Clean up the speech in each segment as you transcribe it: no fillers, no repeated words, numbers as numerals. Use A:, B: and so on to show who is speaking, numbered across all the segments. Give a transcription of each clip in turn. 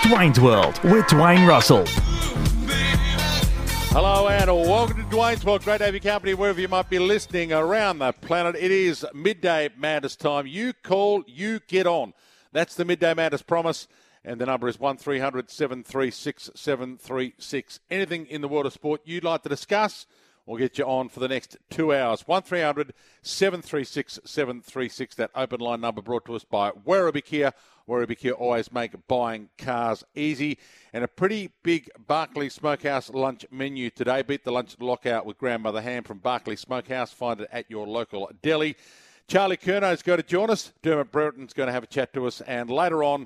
A: Dwayne's World with Dwayne Russell.
B: Hello and welcome to Dwayne's World. Great to have your company wherever you might be listening around the planet. It is Midday Madness time. You call, you get on. That's the Midday Madness promise. And the number is 1300 736 736. Anything in the world of sport you'd like to discuss, we'll get you on for the next 2 hours. 1300 736 736. That open line number brought to us by Werribee Kia. Werribee Kia always make buying cars easy. And a pretty big Barclay Smokehouse lunch menu today. Beat the lunch lockout with Grandmother Ham from Barclay Smokehouse. Find it at your local deli. Charlie Curnow is going to join us. Dermot Brereton's going to have a chat to us. And later on,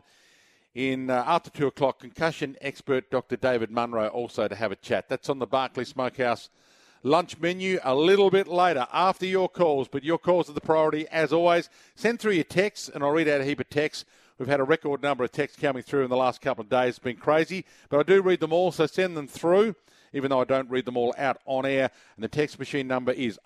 B: after 2 o'clock, concussion expert Dr. David Munro also to have a chat. That's on the Barclay Smokehouse lunch menu a little bit later after your calls. But your calls are the priority as always. Send through your texts and I'll read out a heap of texts. We've had a record number of texts coming through in the last couple of days. It's been crazy, but I do read them all, so send them through, even though I don't read them all out on air. And the text machine number is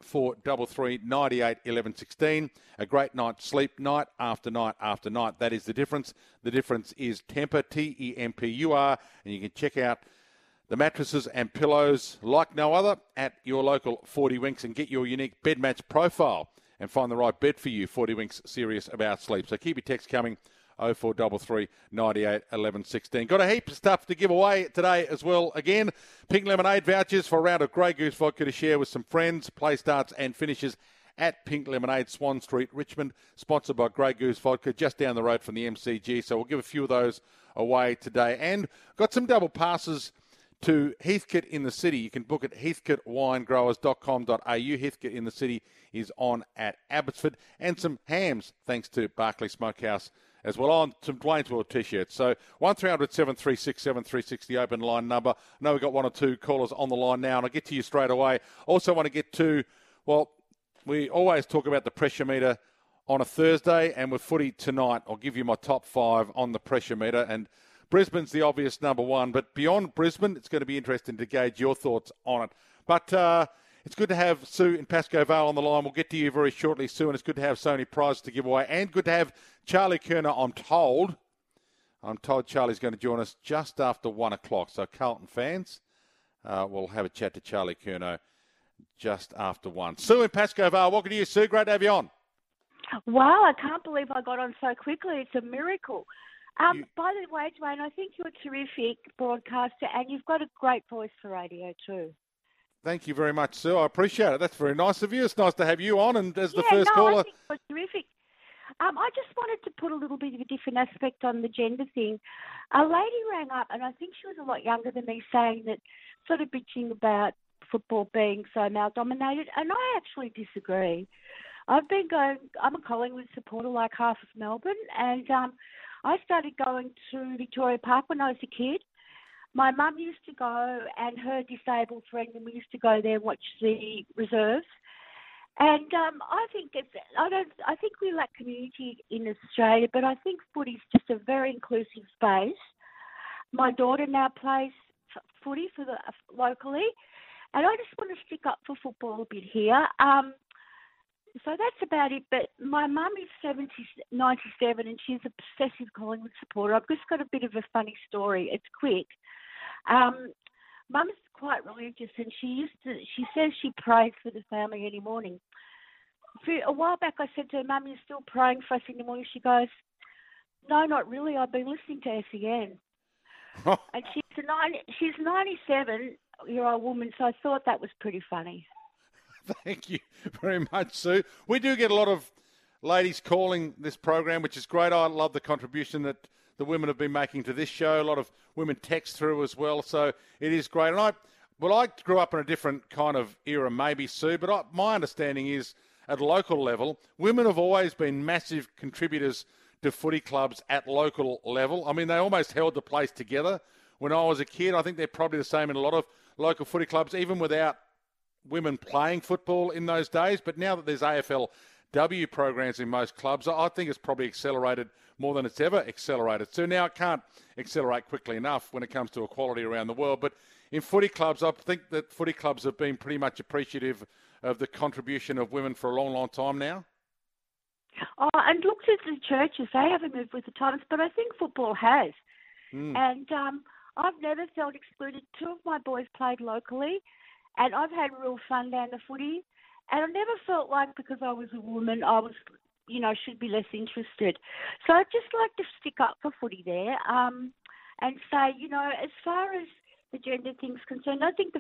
B: 0433 98 11 16. A great night's sleep, night after night after night. That is the difference. The difference is Tempur, T-E-M-P-U-R, and you can check out the mattresses and pillows like no other at your local 40 Winks and get your unique bed match profile and find the right bed for you. 40 Winks, serious about sleep. So keep your text coming, 0433 98 11 16. Got a heap of stuff to give away today as well. Again, Pink Lemonade vouchers for a round of Grey Goose vodka to share with some friends. Play starts and finishes at Pink Lemonade, Swan Street, Richmond. Sponsored by Grey Goose vodka, just down the road from the MCG. So we'll give a few of those away today. And got some double passes to Heathcote in the City. You can book it at heathcotewinegrowers.com.au. Heathcote in the City is on at Abbotsford. And some hams, thanks to Barclay Smokehouse as well, on some Dwayne's World T-shirts. So 1300 736 736, the open line number. I know we've got one or two callers on the line now, and I'll get to you straight away. Also want to get to, well, we always talk about the pressure meter on a Thursday, and with footy tonight, I'll give you my top 5 on the pressure meter. And Brisbane's the obvious number 1, but beyond Brisbane, it's going to be interesting to gauge your thoughts on it. But it's good to have Sue in Pascoe Vale on the line. We'll get to you very shortly, Sue, and it's good to have so many prizes to give away. And good to have Charlie Curnow, I'm told Charlie's going to join us just after 1 o'clock. So Carlton fans, we'll have a chat to Charlie Curnow just after 1. Sue in Pascoe Vale, welcome to you, Sue. Great to have you on.
C: Wow, I can't believe I got on so quickly. It's a miracle. By the way, Dwayne, I think you're a terrific broadcaster and you've got a great voice for radio too.
B: Thank you very much, Sue. I appreciate it. That's very nice of you. It's nice to have you on and as the first caller.
C: I think you're terrific. I just wanted to put a little bit of a different aspect on the gender thing. A lady rang up, and I think she was a lot younger than me, saying that sort of bitching about football being so male-dominated, and I actually disagree. I'm a Collingwood supporter like half of Melbourne, and I started going to Victoria Park when I was a kid. My mum used to go, and her disabled friend, and we used to go there and watch the reserves. And I think we lack community in Australia, but I think footy's just a very inclusive space. My daughter now plays footy locally, and I just want to stick up for football a bit here. So that's about it. But my mum is 97, and she's an obsessive Collingwood supporter. I've just got a bit of a funny story. It's quick. Mum's quite religious, and she says she prays for the family any morning. A while back, I said to her, "Mum, you're still praying for us in the morning?" She goes, "No, not really. I've been listening to SEN." And she's 97-year-old woman, so I thought that was pretty funny.
B: Thank you very much, Sue. We do get a lot of ladies calling this program, which is great. I love the contribution that the women have been making to this show. A lot of women text through as well, so it is great. And I grew up in a different kind of era, maybe, Sue, but my understanding is at local level, women have always been massive contributors to footy clubs at local level. I mean, they almost held the place together when I was a kid. I think they're probably the same in a lot of local footy clubs, even without women playing football in those days. But now that there's AFLW programs in most clubs, I think it's probably accelerated more than it's ever accelerated. So now it can't accelerate quickly enough when it comes to equality around the world. But in footy clubs, I think that footy clubs have been pretty much appreciative of the contribution of women for a long, long time now.
C: Oh, and look at the churches. They haven't moved with the times, but I think football has. And I've never felt excluded. Two of my boys played locally, and I've had real fun down the footy. And I never felt like because I was a woman, I was, should be less interested. So I'd just like to stick up for footy there and say, as far as the gender thing's concerned, I think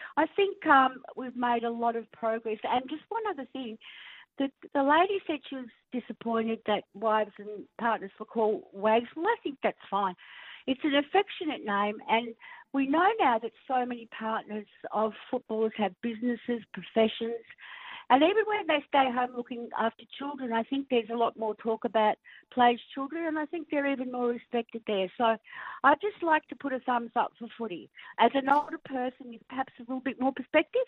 C: we've made a lot of progress. And just one other thing, the lady said she was disappointed that wives and partners were called wags. Well, I think that's fine. It's an affectionate name, and we know now that so many partners of footballers have businesses, professions, and even when they stay home looking after children, I think there's a lot more talk about players' children, and I think they're even more respected there. So I'd just like to put a thumbs up for footy. As an older person with perhaps a little bit more perspective.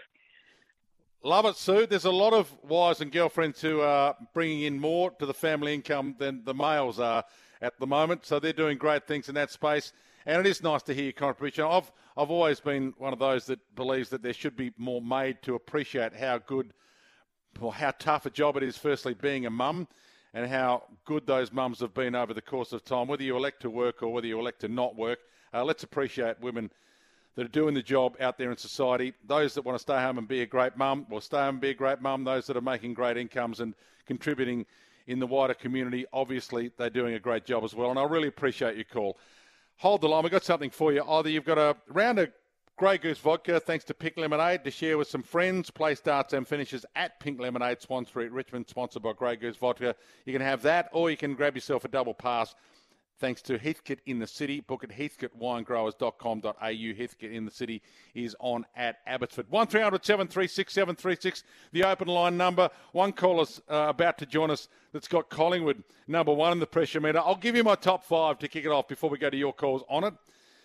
B: Love it, Sue. There's a lot of wives and girlfriends who are bringing in more to the family income than the males are at the moment, so they're doing great things in that space, and it is nice to hear your contribution. I've always been one of those that believes that there should be more made to appreciate how good or how tough a job it is, firstly, being a mum, and how good those mums have been over the course of time. Whether you elect to work or whether you elect to not work, let's appreciate women that are doing the job out there in society. Those that want to stay home and be a great mum will stay home and be a great mum. Those that are making great incomes and contributing in the wider community, obviously they're doing a great job as well. And I really appreciate your call. Hold the line. We've got something for you. Either you've got a round of Grey Goose vodka, thanks to Pink Lemonade, to share with some friends. Play starts and finishes at Pink Lemonade, Swan Street, Richmond, sponsored by Grey Goose Vodka. You can have that, or you can grab yourself a double pass thanks to Heathcote in the City. Book at heathcotewinegrowers.com.au. Heathcote in the City is on at Abbotsford. 1300 736 736, the open line number. One caller's about to join us that's got Collingwood number one in the pressure meter. I'll give you my top five to kick it off before we go to your calls on it.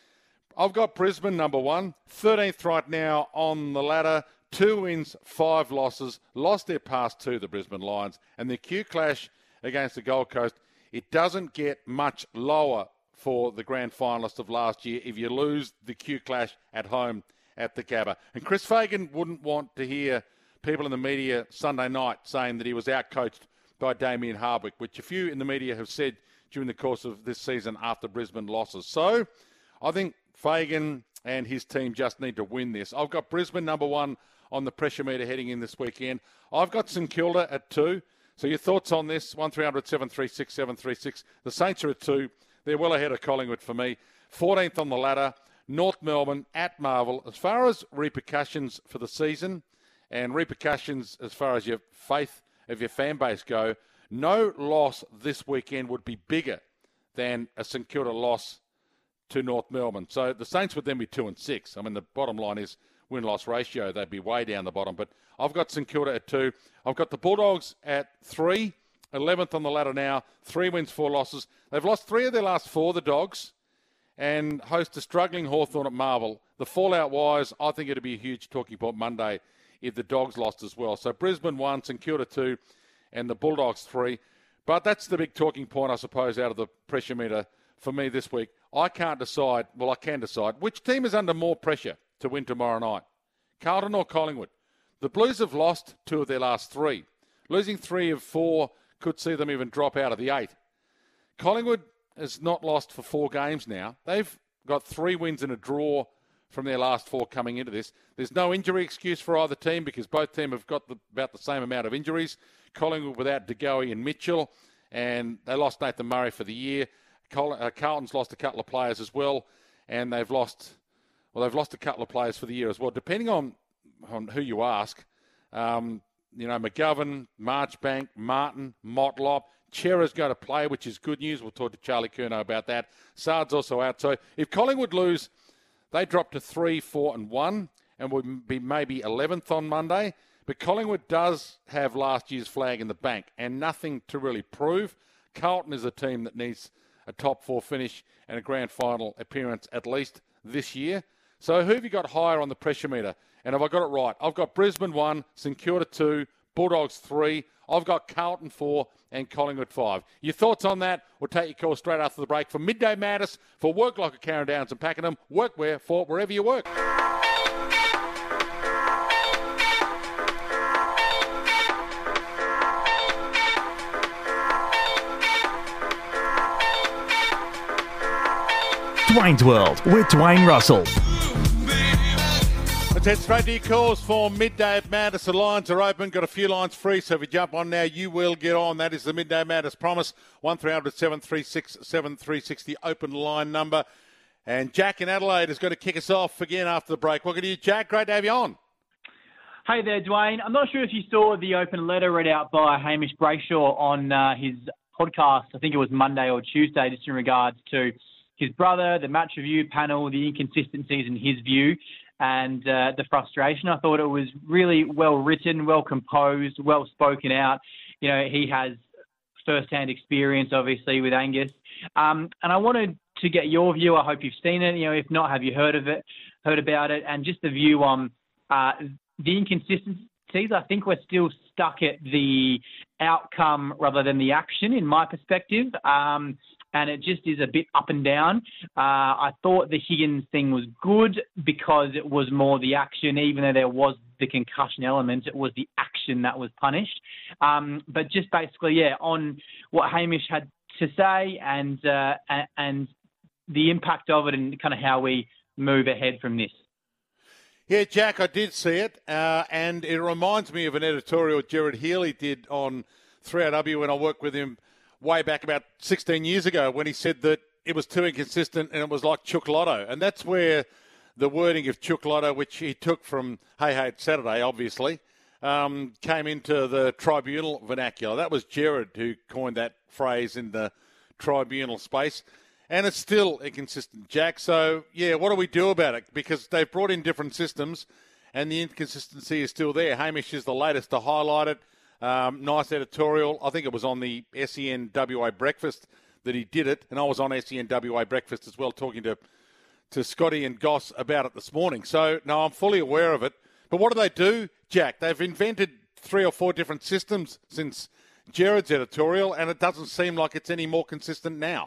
B: I've got Brisbane number one, 13th right now on the ladder. 2 wins, 5 losses. Lost their past two, the Brisbane Lions. And the Q clash against the Gold Coast, it doesn't get much lower for the grand finalist of last year if you lose the Q clash at home at the Gabba. And Chris Fagan wouldn't want to hear people in the media Sunday night saying that he was outcoached by Damien Hardwick, which a few in the media have said during the course of this season after Brisbane losses. So I think Fagan and his team just need to win this. I've got Brisbane number one on the pressure meter heading in this weekend. I've got St Kilda at 2. So your thoughts on this? 1300 736 736. The Saints are at 2. They're well ahead of Collingwood for me. 14th on the ladder. North Melbourne at Marvel. As far as repercussions for the season and repercussions as far as your faith of your fan base go, no loss this weekend would be bigger than a St Kilda loss to North Melbourne. So the Saints would then be 2 and 6. I mean, the bottom line is win-loss ratio. They'd be way down the bottom. But I've got St Kilda at 2. I've got the Bulldogs at 3. 11th on the ladder now. 3 wins, 4 losses. They've lost 3 of their last 4, the Dogs, and host a struggling Hawthorn at Marvel. The fallout-wise, I think it'd be a huge talking point Monday if the Dogs lost as well. So Brisbane 1, St Kilda 2, and the Bulldogs 3. But that's the big talking point, I suppose, out of the pressure meter for me this week. I can't decide, well, I can decide, which team is under more pressure to win tomorrow night, Carlton or Collingwood. The Blues have lost 2 of their last 3. Losing 3 of 4 could see them even drop out of the 8. Collingwood has not lost for 4 games now. They've got 3 wins and a draw from their last 4 coming into this. There's no injury excuse for either team because both teams have got about the same amount of injuries. Collingwood without De Goey and Mitchell, and they lost Nathan Murray for the year. Carlton's lost a couple of players as well, and they've lost a couple of players for the year as well. Depending on who you ask, McGovern, Marchbank, Martin, Motlop, Chera's going to play, which is good news. We'll talk to Charlie Curnow about that. Sard's also out. So if Collingwood lose, they drop to 3, 4 and 1 and would be maybe 11th on Monday. But Collingwood does have last year's flag in the bank and nothing to really prove. Carlton is a team that needs a top 4 finish and a grand final appearance at least this year. So who have you got higher on the pressure meter? And have I got it right? I've got Brisbane 1, St Kilda 2, Bulldogs 3. I've got Carlton 4 and Collingwood 5. Your thoughts on that? We'll take your call straight after the break. For Midday Madness, for Work Like a Karen Downs and Pakenham, workwear for wherever you work.
A: Dwayne's World with Dwayne Russell.
B: Let's head straight to your calls for Midday Madness. The lines are open. Got a few lines free, so if you jump on now, you will get on. That is the Midday Madness promise. 1300 736 7360, the open line number. And Jack in Adelaide is going to kick us off again after the break. Welcome to you, Jack. Great to have you on.
D: Hey there, Dwayne. I'm not sure if you saw the open letter read out by Hamish Brayshaw on his podcast. I think it was Monday or Tuesday, just in regards to his brother, the match review panel, the inconsistencies in his view, and the frustration. I thought it was really well written, well composed, well spoken out. You know, he has first-hand experience, obviously, with Angus. And I wanted to get your view. I hope you've seen it. You know, if not, have you heard about it? And just the view on the inconsistencies. I think we're still stuck at the outcome rather than the action, in my perspective. And it just is a bit up and down. I thought the Higgins thing was good because it was more the action, even though there was the concussion element, it was the action that was punished. But just basically, yeah, on what Hamish had to say and the impact of it and kind of how we move ahead from this.
B: Yeah, Jack, I did see it, and it reminds me of an editorial Gerard Healy did on 3AW when I worked with him way back about 16 years ago, when he said that it was too inconsistent and it was like Chook Lotto. And that's where the wording of Chook Lotto, which he took from Hey Hey It's Saturday, obviously, came into the tribunal vernacular. That was Gerard who coined that phrase in the tribunal space. And it's still inconsistent, Jack. So, yeah, what do we do about it? Because they've brought in different systems and the inconsistency is still there. Hamish is the latest to highlight it. Nice editorial. I think it was on the SEN WA Breakfast that he did it. And I was on SEN WA Breakfast as well, talking to Scotty and Goss about it this morning. So, no, I'm fully aware of it. But what do, Jack? They've invented 3 or 4 different systems since Gerard's editorial, and it doesn't seem like it's any more consistent now.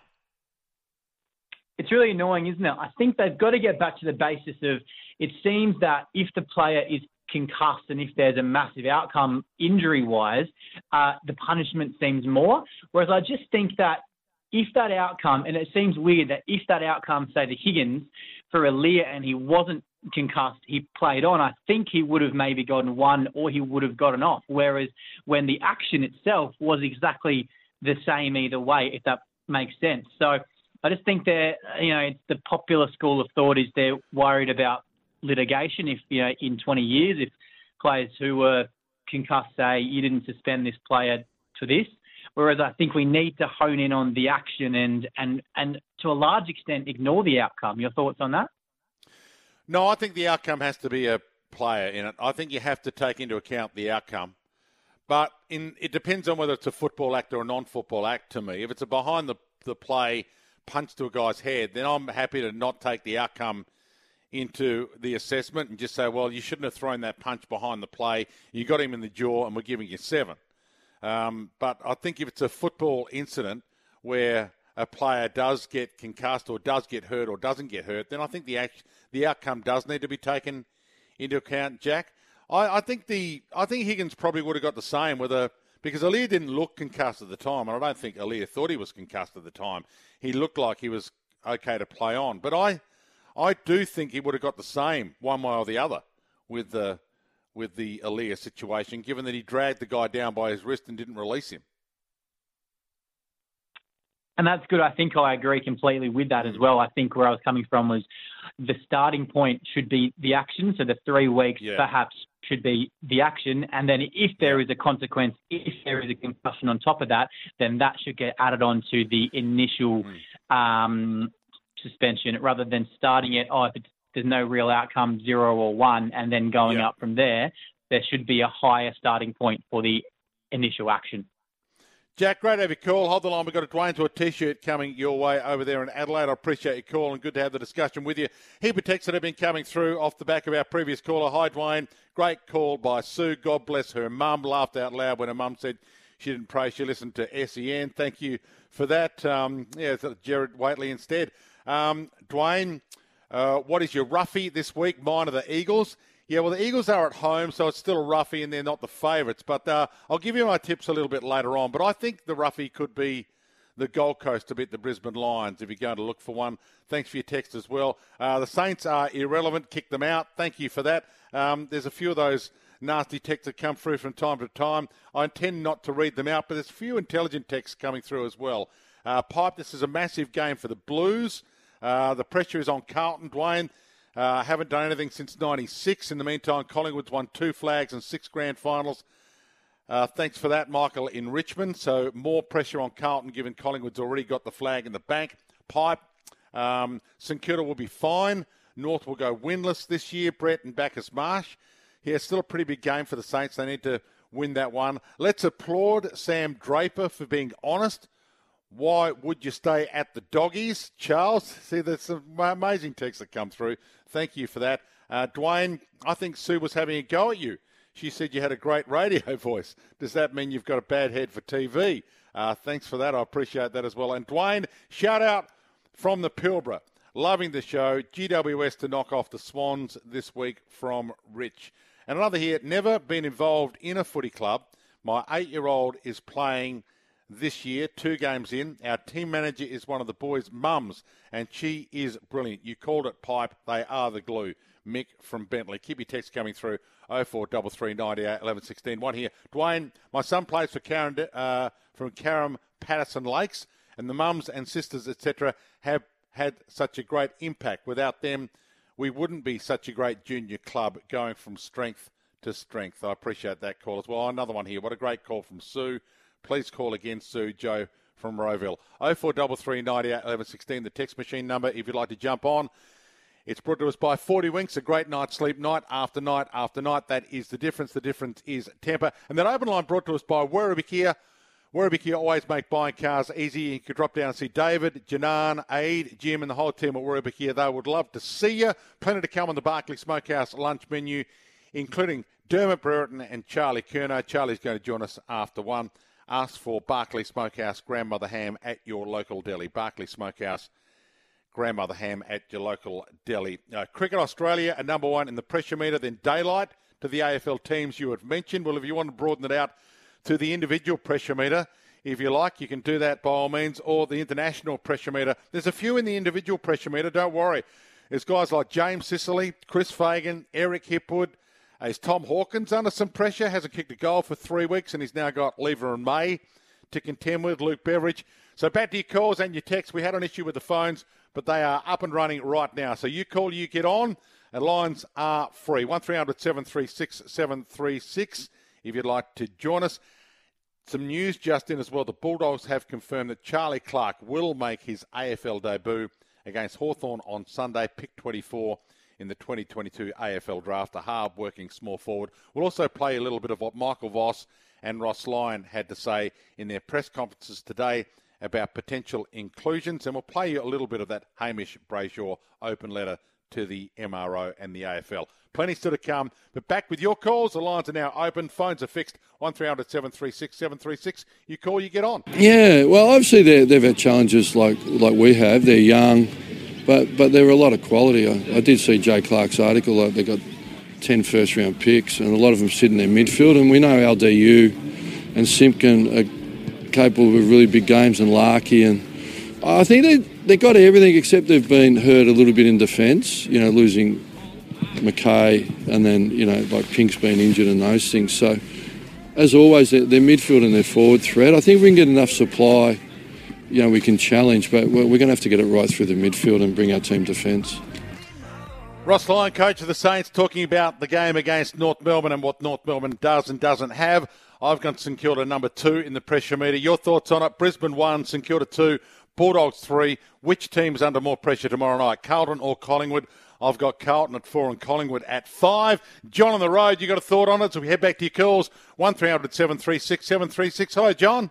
D: It's really annoying, isn't it? I think they've got to get back to the basis of, it seems that if the player is concussed and if there's a massive outcome injury-wise, the punishment seems more. Whereas I just think that if that outcome, and it seems weird that if that outcome, say the Higgins, for Aaliyah and he wasn't concussed, he played on, I think he would have maybe gotten 1 or he would have gotten off. Whereas when the action itself was exactly the same either way, if that makes sense. So I just think it's the popular school of thought is they're worried about litigation. If, in 20 years, if players who were concussed say, you didn't suspend this player for this. Whereas I think we need to hone in on the action and to a large extent ignore the outcome. Your thoughts on that?
B: No, I think the outcome has to be a player in it. I think you have to take into account the outcome. But it depends on whether it's a football act or a non-football act to me. If it's a behind the play punch to a guy's head, then I'm happy to not take the outcome into the assessment and just say, well, you shouldn't have thrown that punch behind the play. You got him in the jaw and we're giving you 7. But I think if it's a football incident where a player does get concussed or does get hurt or doesn't get hurt, then I think the outcome does need to be taken into account, Jack. I think Higgins probably would have got the same because Aaliyah didn't look concussed at the time, and I don't think Aaliyah thought he was concussed at the time. He looked like he was okay to play on. But I do think he would have got the same one way or the other with the Aaliyah situation, given that he dragged the guy down by his wrist and didn't release him.
D: And that's good. I think I agree completely with that as well. I think where I was coming from was the starting point should be the action. So the 3 weeks perhaps should be the action. And then if there is a consequence, if there is a concussion on top of that, then that should get added on to the initial suspension rather than starting it, if there's no real outcome, 0 or 1, and then going up from there. There should be a higher starting point for the initial action.
B: Jack, great to have your call. Hold the line. We've got a Dwayne to a T-shirt coming your way over there in Adelaide. I appreciate your call and good to have the discussion with you. Heap of texts that have been coming through off the back of our previous caller. Hi, Dwayne. Great call by Sue. God bless her mum. Laughed out loud when her mum said she didn't pray. She listened to SEN. Thank you for that. Gerard Waitley instead. Dwayne, what is your roughie this week? Mine are the Eagles. Yeah, well, the Eagles are at home, so it's still a roughie and they're not the favourites. But I'll give you my tips a little bit later on. But I think the roughie could be the Gold Coast to beat the Brisbane Lions if you're going to look for one. Thanks for your text as well. The Saints are irrelevant. Kick them out. Thank you for that. There's a few of those nasty texts that come through from time to time. I intend not to read them out, but there's a few intelligent texts coming through as well. Pipe, this is a massive game for the Blues. The pressure is on Carlton, Dwayne. Haven't done anything since 96. In the meantime, Collingwood's won 2 flags and 6 grand finals. Thanks for that, Michael, in Richmond. So more pressure on Carlton, given Collingwood's already got the flag in the bank. Pipe, St Kilda will be fine. North will go winless this year. Brett and Bacchus Marsh. Yeah, still a pretty big game for the Saints. They need to win that one. Let's applaud Sam Draper for being honest. Why would you stay at the Doggies, Charles? See, there's some amazing texts that come through. Thank you for that. Dwayne, I think Sue was having a go at you. She said you had a great radio voice. Does that mean you've got a bad head for TV? Thanks for that. I appreciate that as well. And Dwayne, shout out from the Pilbara. Loving the show. GWS to knock off the Swans this week from Rich. And another here, never been involved in a footy club. My 8-year-old is playing this year, 2 games in. Our team manager is one of the boys' mums, and she is brilliant. You called it, Pipe. They are the glue. Mick from Bentley. Keep your text coming through. 0433 98 11 16. One here. Dwayne, my son plays for from Carrum Patterson Lakes, and the mums and sisters, etc., have had such a great impact. Without them, we wouldn't be such a great junior club going from strength to strength. I appreciate that call as well. Another one here. What a great call from Sue. Please call again, Sue. Joe from Rowville. 0433 98 11 16, the text machine number if you'd like to jump on. It's brought to us by 40 Winks, a great night's sleep night after night after night. That is the difference. The difference is temper. And that open line brought to us by Werribee Kia. Werribee Kia always make buying cars easy. You can drop down and see David, Janan, Aid, Jim and the whole team at Werribee Kia. They would love to see you. Plenty to come on the Barclay Smokehouse lunch menu, including Dermot Brereton and Charlie Curnow. Charlie's going to join us after 1. Ask for Barclay Smokehouse Grandmother Ham at your local deli. Barclay Smokehouse Grandmother Ham at your local deli. Cricket Australia are number 1 in the pressure meter, then daylight to the AFL teams you have mentioned. Well, if you want to broaden it out to the individual pressure meter, if you like, you can do that by all means, or the international pressure meter. There's a few in the individual pressure meter, don't worry. There's guys like James Sicily, Chris Fagan, Eric Hipwood. Is Tom Hawkins under some pressure? Hasn't kicked a goal for 3 weeks, and he's now got Lever and May to contend with. Luke Beveridge. So back to your calls and your texts. We had an issue with the phones, but they are up and running right now. So you call, you get on, and lines are free. 1300 736 736 if you'd like to join us. Some news just in as well. The Bulldogs have confirmed that Charlie Clark will make his AFL debut against Hawthorn on Sunday, pick 24 in the 2022 AFL draft, a hard-working small forward. We'll also play a little bit of what Michael Voss and Ross Lyon had to say in their press conferences today about potential inclusions, and we'll play you a little bit of that Hamish Brayshaw open letter to the MRO and the AFL. Plenty still to come, but back with your calls. The lines are now open. Phones are fixed. 1300 736 736. You call, you get on.
E: Yeah, well, obviously they've had challenges like we have. They're young, but they're a lot of quality. I did see Jay Clark's article. Like they got 10 first-round picks, and a lot of them sit in their midfield. And we know LDU and Simpkin are capable of really big games, and Larkey. And I think they got everything except they've been hurt a little bit in defence, losing McKay, and then, like Pink's been injured and those things. So, as always, their midfield and their forward threat, I think we can get enough supply, we can challenge, but we're going to have to get it right through the midfield and bring our team defence.
B: Ross Lyon, coach of the Saints, talking about the game against North Melbourne and what North Melbourne does and doesn't have. I've got St Kilda number 2 in the pressure meter. Your thoughts on it? Brisbane 1, St Kilda 2, Bulldogs 3. Which team's under more pressure tomorrow night, Carlton or Collingwood? I've got Carlton at 4 and Collingwood at 5. John on the road, you got a thought on it? So we head back to your calls. 1300 736 736. Hello, John.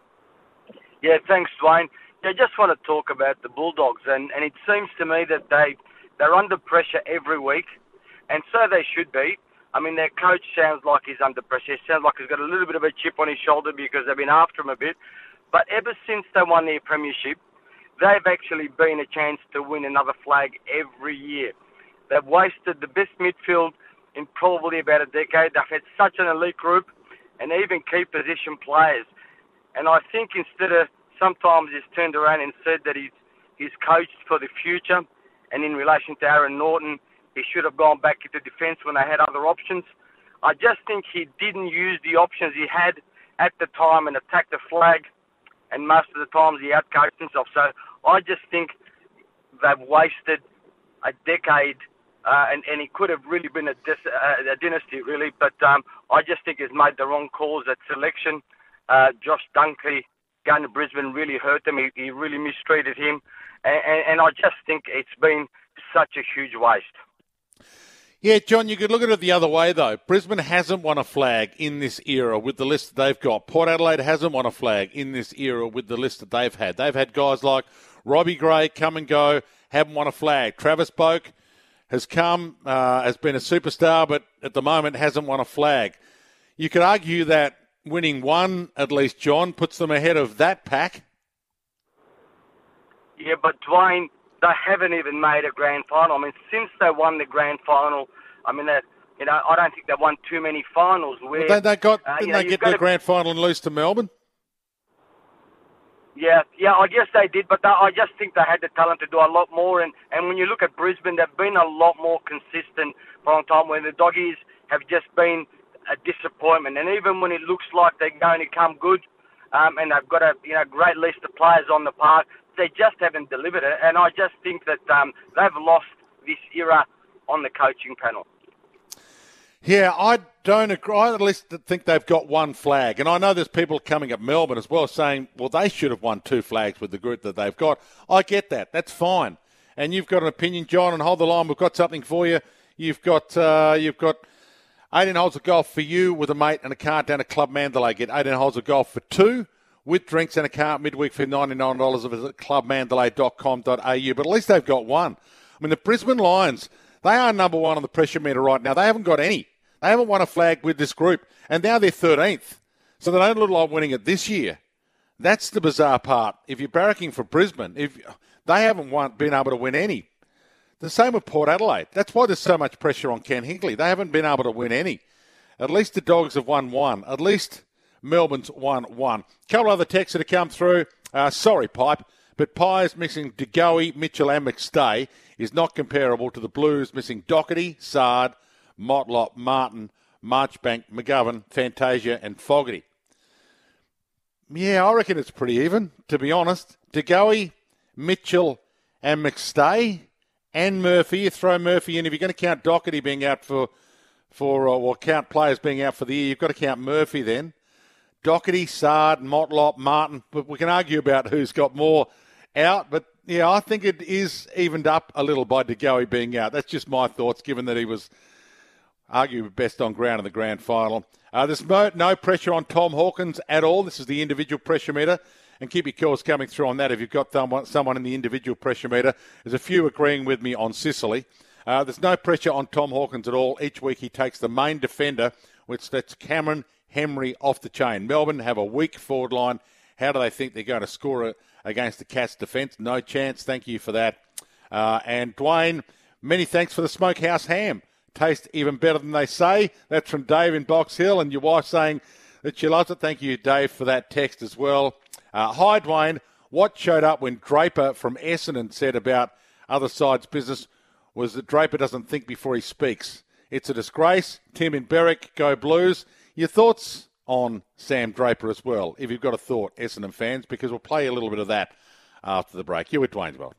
F: Yeah, thanks, Dwayne. I just want to talk about the Bulldogs, and it seems to me that they're under pressure every week, and so they should be. I mean, their coach sounds like he's under pressure. He sounds like he's got a little bit of a chip on his shoulder because they've been after him a bit. But ever since they won their premiership, they've actually been a chance to win another flag every year. They've wasted the best midfield in probably about a decade. They've had such an elite group and even key position players. And I think instead of sometimes he's turned around and said that he's coached for the future. And in relation to Aaron Norton, he should have gone back into defence when they had other options. I just think he didn't use the options he had at the time and attack the flag. And most of the times he outcoached himself. So I just think they've wasted a decade, and he could have really been a dynasty, really. But I just think he's made the wrong calls at selection. Josh Dunkley going to Brisbane really hurt him. He really mistreated him. And I just think it's been such a huge waste.
B: Yeah, John, you could look at it the other way, though. Brisbane hasn't won a flag in this era with the list that they've got. Port Adelaide hasn't won a flag in this era with the list that they've had. They've had guys like Robbie Gray come and go, haven't won a flag. Travis Boak has come, has been a superstar, but at the moment hasn't won a flag. You could argue that winning one, at least, John, puts them ahead of that pack.
F: Yeah, but Dwayne, they haven't even made a grand final. I mean, since they won the grand final, I mean, I don't think they've won too many finals. Where
B: didn't they get the grand final and lose to Melbourne?
F: Yeah, I guess they did, but I just think they had the talent to do a lot more. And when you look at Brisbane, they've been a lot more consistent for a long time, where the Doggies have just been a disappointment. And even when it looks like they're going to come good, and they've got a great list of players on the park, they just haven't delivered it. And I just think that they've lost this era on the coaching panel.
B: Yeah, I don't agree. I at least think they've got one flag. And I know there's people coming at Melbourne as well saying, well, they should have won two flags with the group that they've got. I get that. That's fine. And you've got an opinion, John, and hold the line. We've got something for you. You've got 18 holes of golf for you with a mate and a car down at Club Mandalay. Get 18 holes of golf for two with drinks and a car midweek for $99. Visit clubmandalay.com.au. But at least they've got one. I mean, the Brisbane Lions, they are number one on the pressure meter right now. They haven't got any. They haven't won a flag with this group. And now they're 13th. So they don't look like winning it this year. That's the bizarre part. If you're barracking for Brisbane, if they haven't been able to win any. The same with Port Adelaide. That's why there's so much pressure on Ken Hinkley. They haven't been able to win any. At least the Dogs have won one. At least Melbourne's won one. A couple other texts that have come through. Sorry, Pipe, but Pies missing DeGoey, Mitchell and McStay is not comparable to the Blues missing Doherty, Sard, Motlop, Martin, Marchbank, McGovern, Fantasia and Fogarty. Yeah, I reckon it's pretty even, to be honest. DeGoey, Mitchell and McStay and Murphy. You throw Murphy in. If you're going to count Doherty being out or count players being out for the year, you've got to count Murphy then. Doherty, Sard, Motlop, Martin. But we can argue about who's got more out. But, yeah, I think it is evened up a little by DeGoey being out. That's just my thoughts, given that he was arguably best on ground in the grand final. There's no pressure on Tom Hawkins at all. This is the individual pressure meter. And keep your calls coming through on that if you've got someone in the individual pressure meter. There's a few agreeing with me on Sicily. There's no pressure on Tom Hawkins at all. Each week he takes the main defender, which that's Cameron Henry off the chain. Melbourne have a weak forward line. How do they think they're going to score against the Cats' defence? No chance. Thank you for that. And Dwayne, many thanks for the Smokehouse ham. Taste even better than they say. That's from Dave in Box Hill, and your wife saying that she loves it. Thank you, Dave, for that text as well. Hi, Dwayne. What showed up when Draper from Essendon said about other sides' business was that Draper doesn't think before he speaks. It's a disgrace. Tim in Berwick, go Blues. Your thoughts on Sam Draper as well, if you've got a thought, Essendon fans, because we'll play a little bit of that after the break. You're with Dwayne's World.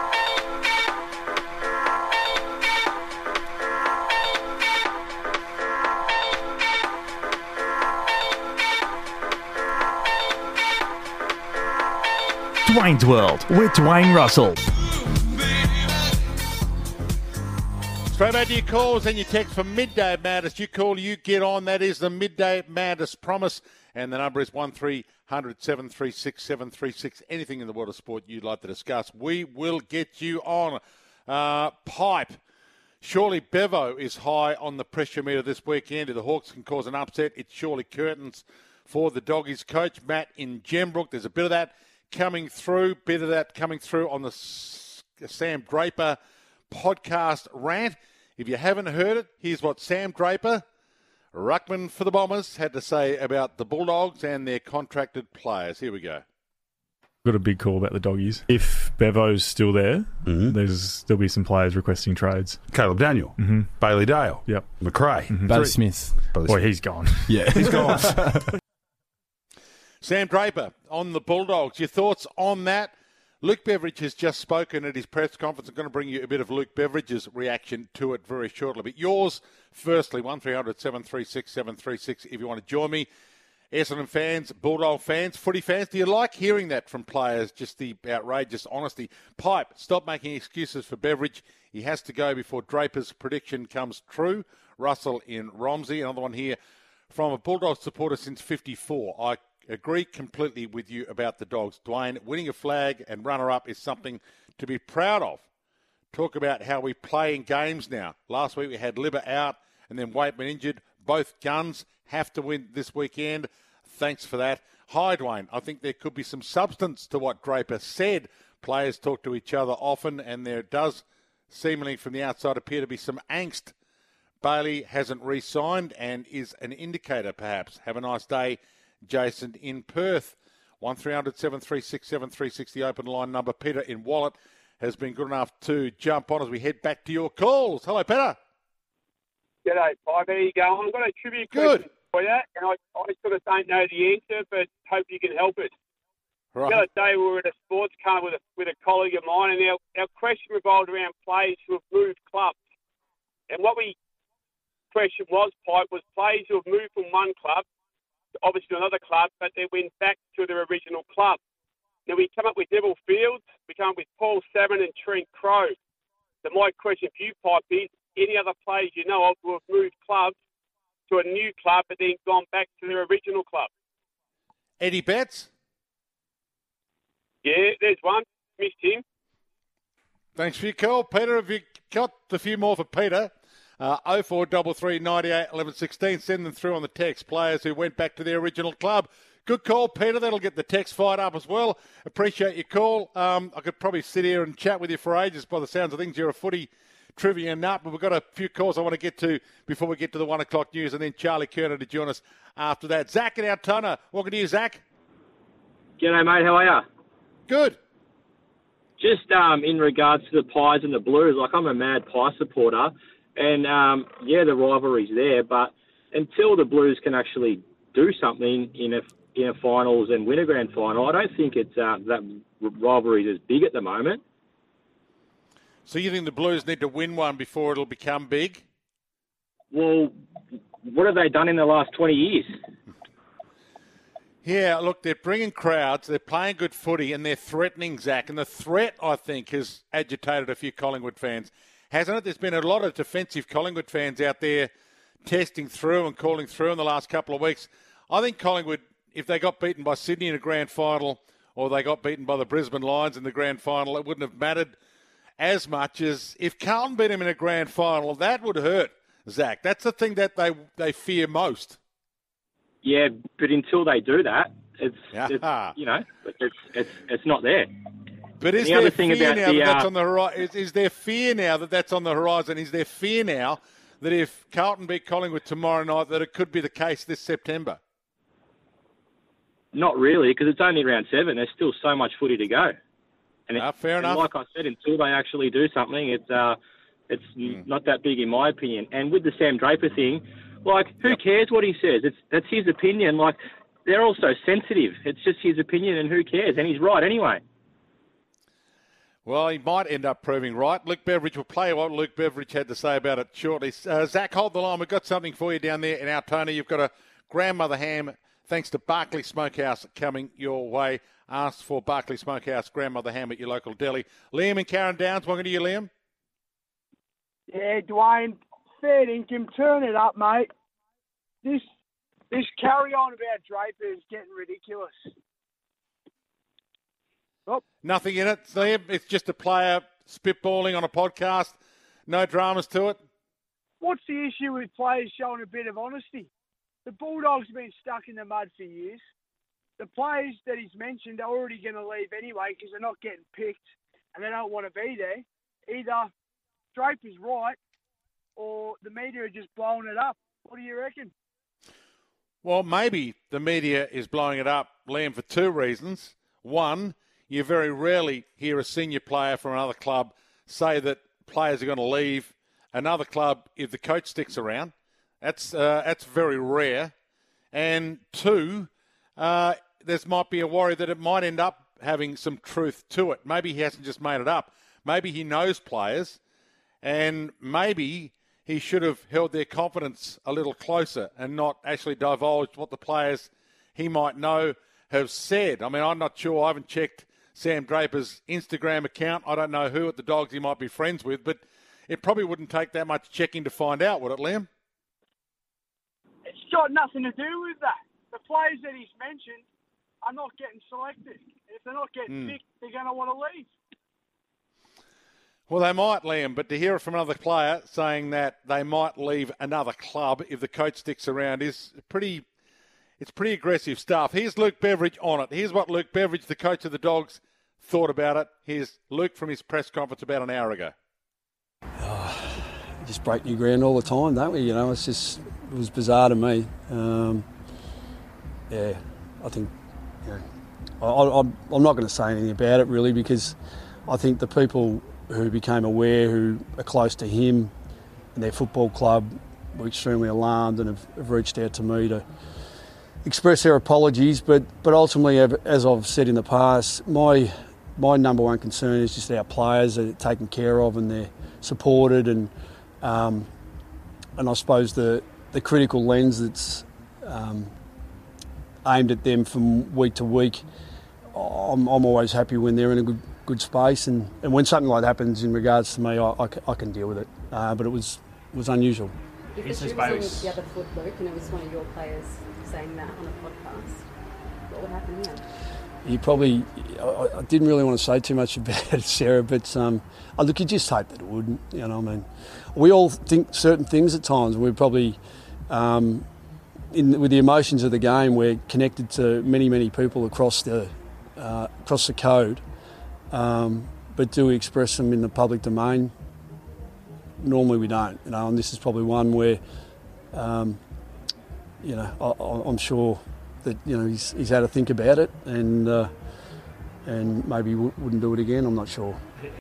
A: Dwayne's World with Dwayne Russell.
B: Straight back to your calls and your text for Midday Madness. You call, you get on. That is the Midday Madness promise. And the number is 1300 736 736. Anything in the world of sport you'd like to discuss, we will get you on. Pipe. Surely Bevo is high on the pressure meter this weekend. If the Hawks can cause an upset, it's surely curtains for the Doggies. Coach Matt in Gembrook. There's a bit of that coming through on the Sam Draper podcast rant. If you haven't heard it, here's what Sam Draper, ruckman for the Bombers, had to say about the Bulldogs and their contracted players. Here we go.
G: got a big call about the doggies. If Bevo's still there, there'll be some players requesting trades.
H: Caleb Daniel, Bailey Dale, McRae,
I: Bailey Smith.
G: Boy, he's gone.
I: Yeah,
H: he's gone.
B: Sam Draper on the Bulldogs. Your thoughts on that? Luke Beveridge has just spoken at his press conference. I'm going to bring you a bit of Luke Beveridge's reaction to it very shortly. But yours, firstly, 1300 736 736 if you want to join me. Essendon fans, Bulldog fans, footy fans, do you like hearing that from players, just the outrageous honesty? Pipe, stop making excuses for Beveridge. He has to go before Draper's prediction comes true. Russell in Romsey. Another one here from a Bulldog supporter since 54. I agree completely with you about the Dogs. Dwayne, winning a flag and runner-up is something to be proud of. Talk about how we play in games now. Last week we had Libba out and then Waitman injured. Both guns have to win this weekend. Thanks for that. Hi, Dwayne. I think there could be some substance to what Draper said. Players talk to each other often, and there does seemingly from the outside appear to be some angst. Bailey hasn't re-signed and is an indicator, perhaps. Have a nice day, Jason in Perth. 1300 736 736, the open line number. Peter in Wallet has been good enough to jump on as we head back to your calls. Hello, Peter.
J: G'day, Pipe. How you going? I've got a trivia question for you, and I sort of don't know the answer, but hope you can help us.
B: Right.
J: The other day we were at a sports car with a colleague of mine, and our question revolved around players who have moved clubs. And what we question was, Pipe, was players who have moved from one club, obviously to another club, but they went back to their original club. Now, we come up with Neville Fields, we come up with Paul Salmon and Trent Crowe. So my question for you, Pipe, is any other players you know of who have moved clubs to a new club but then gone back to their original club?
B: Eddie Betts?
J: Yeah, there's one. Missed him.
B: Thanks for your call, Peter. Have you got a few more for Peter? 0433 98 11 16. Send them through on the text. Players who went back to their original club. Good call, Peter. That'll get the text fired up as well. Appreciate your call. I could probably sit here and chat with you for ages by the sounds of things. You're a footy trivia nut, but we've got a few calls I want to get to before we get to the 1 o'clock news, and then Charlie Kerner to join us after that. Zach in Altona. Welcome to you, Zach.
K: G'day, mate. How are you?
B: Good.
K: Just in regards to the Pies and the Blues, like I'm a mad Pie supporter, and the rivalry's there, but until the Blues can actually do something in a finals and win a grand final, I don't think it's that rivalry is as big at the moment.
B: So you think the Blues need to win one before it'll become big?
K: Well, what have they done in the last 20 years?
B: Yeah, look, they're bringing crowds, they're playing good footy, and they're threatening, Zach. And the threat, I think, has agitated a few Collingwood fans, hasn't it? There's been a lot of defensive Collingwood fans out there testing through and calling through in the last couple of weeks. I think Collingwood, if they got beaten by Sydney in a grand final or they got beaten by the Brisbane Lions in the grand final, it wouldn't have mattered as much as if Carlton beat them in a grand final. That would hurt, Zach. That's the thing that they fear most. Yeah,
K: but until they do that, it's not there.
B: But is there fear now that that's on the horizon? Is there fear now that that's on the horizon? Is there fear now that if Carlton beat Collingwood tomorrow night, that it could be the case this September?
K: Not really, because it's only round 7. There's still so much footy to go. And
B: fair enough.
K: Like I said, until they actually do something, it's not that big in my opinion. And with the Sam Draper thing, like, who cares what he says? That's his opinion. Like, they're all so sensitive. It's just his opinion, and who cares? And he's right anyway.
B: Well, he might end up proving right. Luke Beveridge will play what Luke Beveridge had to say about it shortly. Zach, hold the line. We've got something for you down there in Altona. You've got a grandmother ham, thanks to Barclay Smokehouse, coming your way. Ask for Barclay Smokehouse grandmother ham at your local deli. Liam and Karen Downs, welcome to you, Liam.
L: Yeah, Dwayne, fair income, turn it up, mate. This carry on about Draper is getting ridiculous.
B: Oh. Nothing in it, Liam. It's just a player spitballing on a podcast. No dramas to it.
L: What's the issue with players showing a bit of honesty? The Bulldogs have been stuck in the mud for years. The players that he's mentioned are already going to leave anyway because they're not getting picked and they don't want to be there. Either Draper's right or the media are just blowing it up. What do you reckon?
B: Well, maybe the media is blowing it up, Liam, for two reasons. One, you very rarely hear a senior player from another club say that players are going to leave another club if the coach sticks around. That's very rare. And two, there might be a worry that it might end up having some truth to it. Maybe he hasn't just made it up. Maybe he knows players, and maybe he should have held their confidence a little closer and not actually divulged what the players he might know have said. I mean, I'm not sure. I haven't checked Sam Draper's Instagram account. I don't know who at the Dogs he might be friends with, but it probably wouldn't take that much checking to find out, would it, Liam?
L: It's got nothing to do with that. The players that he's mentioned are not getting selected. If they're not getting picked, they're going to want to leave.
B: Well, they might, Liam, but to hear it from another player saying that they might leave another club if the coach sticks around is pretty aggressive stuff. Here's Luke Beveridge on it. Here's what Luke Beveridge, the coach of the Dogs, thought about it. Here's Luke from his press conference about an hour ago.
I: Just break new ground all the time, don't we? You know, it was bizarre to me. I think, I'm not going to say anything about it really, because I think the people who became aware, who are close to him and their football club, were extremely alarmed and have reached out to me to express their apologies. But ultimately, as I've said in the past, my number one concern is just our players are taken care of and they're supported, and I suppose the critical lens that's aimed at them from week to week. I'm always happy when they're in a good space, and when something like that happens in regards to me, I can deal with it. But it was unusual.
M: If the shoe was on the other foot, Luke, and it was one of your players saying that on a podcast, what would happen here?
I: I didn't really want to say too much about it, Sarah, but look, you just hope that it wouldn't. You know, I mean, we all think certain things at times. We're probably, with the emotions of the game, we're connected to many people across the code. But do we express them in the public domain? Normally we don't, you know, and this is probably one where, you know, I'm sure that, you know, he's had to think about it, and maybe wouldn't do it again. I'm not sure.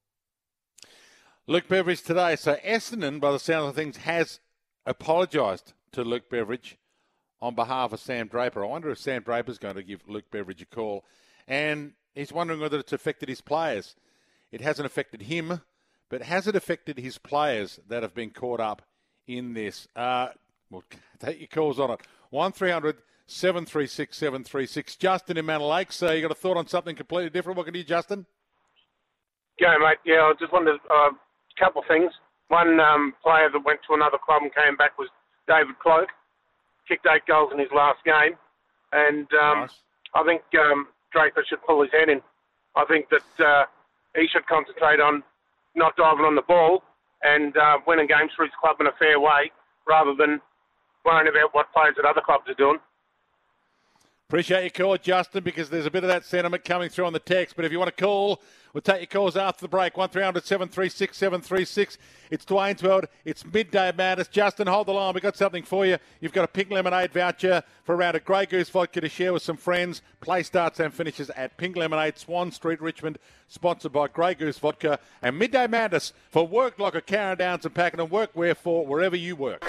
B: Luke Beveridge today. So Essendon, by the sound of things, has apologised to Luke Beveridge on behalf of Sam Draper. I wonder if Sam Draper's going to give Luke Beveridge a call, and he's wondering whether it's affected his players. It hasn't affected him, but has it affected his players that have been caught up in this? Well, take your calls on it. 1300 736 736. Justin in Manor Lake. So you got a thought on something completely different? What can you do, Justin?
N: Yeah, mate. Yeah, I just wanted a couple of things. One player that went to another club and came back was David Cloak. Kicked 8 goals in his last game. And
B: Nice.
N: I think Draper should pull his head in. I think that he should concentrate on not diving on the ball and winning games for his club in a fair way, rather than worrying about what players at other clubs are doing.
B: Appreciate your call, Justin, because there's a bit of that sentiment coming through on the text. But if you want to call, we'll take your calls after the break. 1300 736 736. It's Dwayne's World. It's Midday Madness. Justin, hold the line. We've got something for you. You've got a Pink Lemonade voucher for a round of Grey Goose vodka to share with some friends. Play starts and finishes at Pink Lemonade, Swan Street, Richmond, sponsored by Grey Goose Vodka. And Midday Madness for work like a Carron Downs and Pakenham. Work where for wherever you work.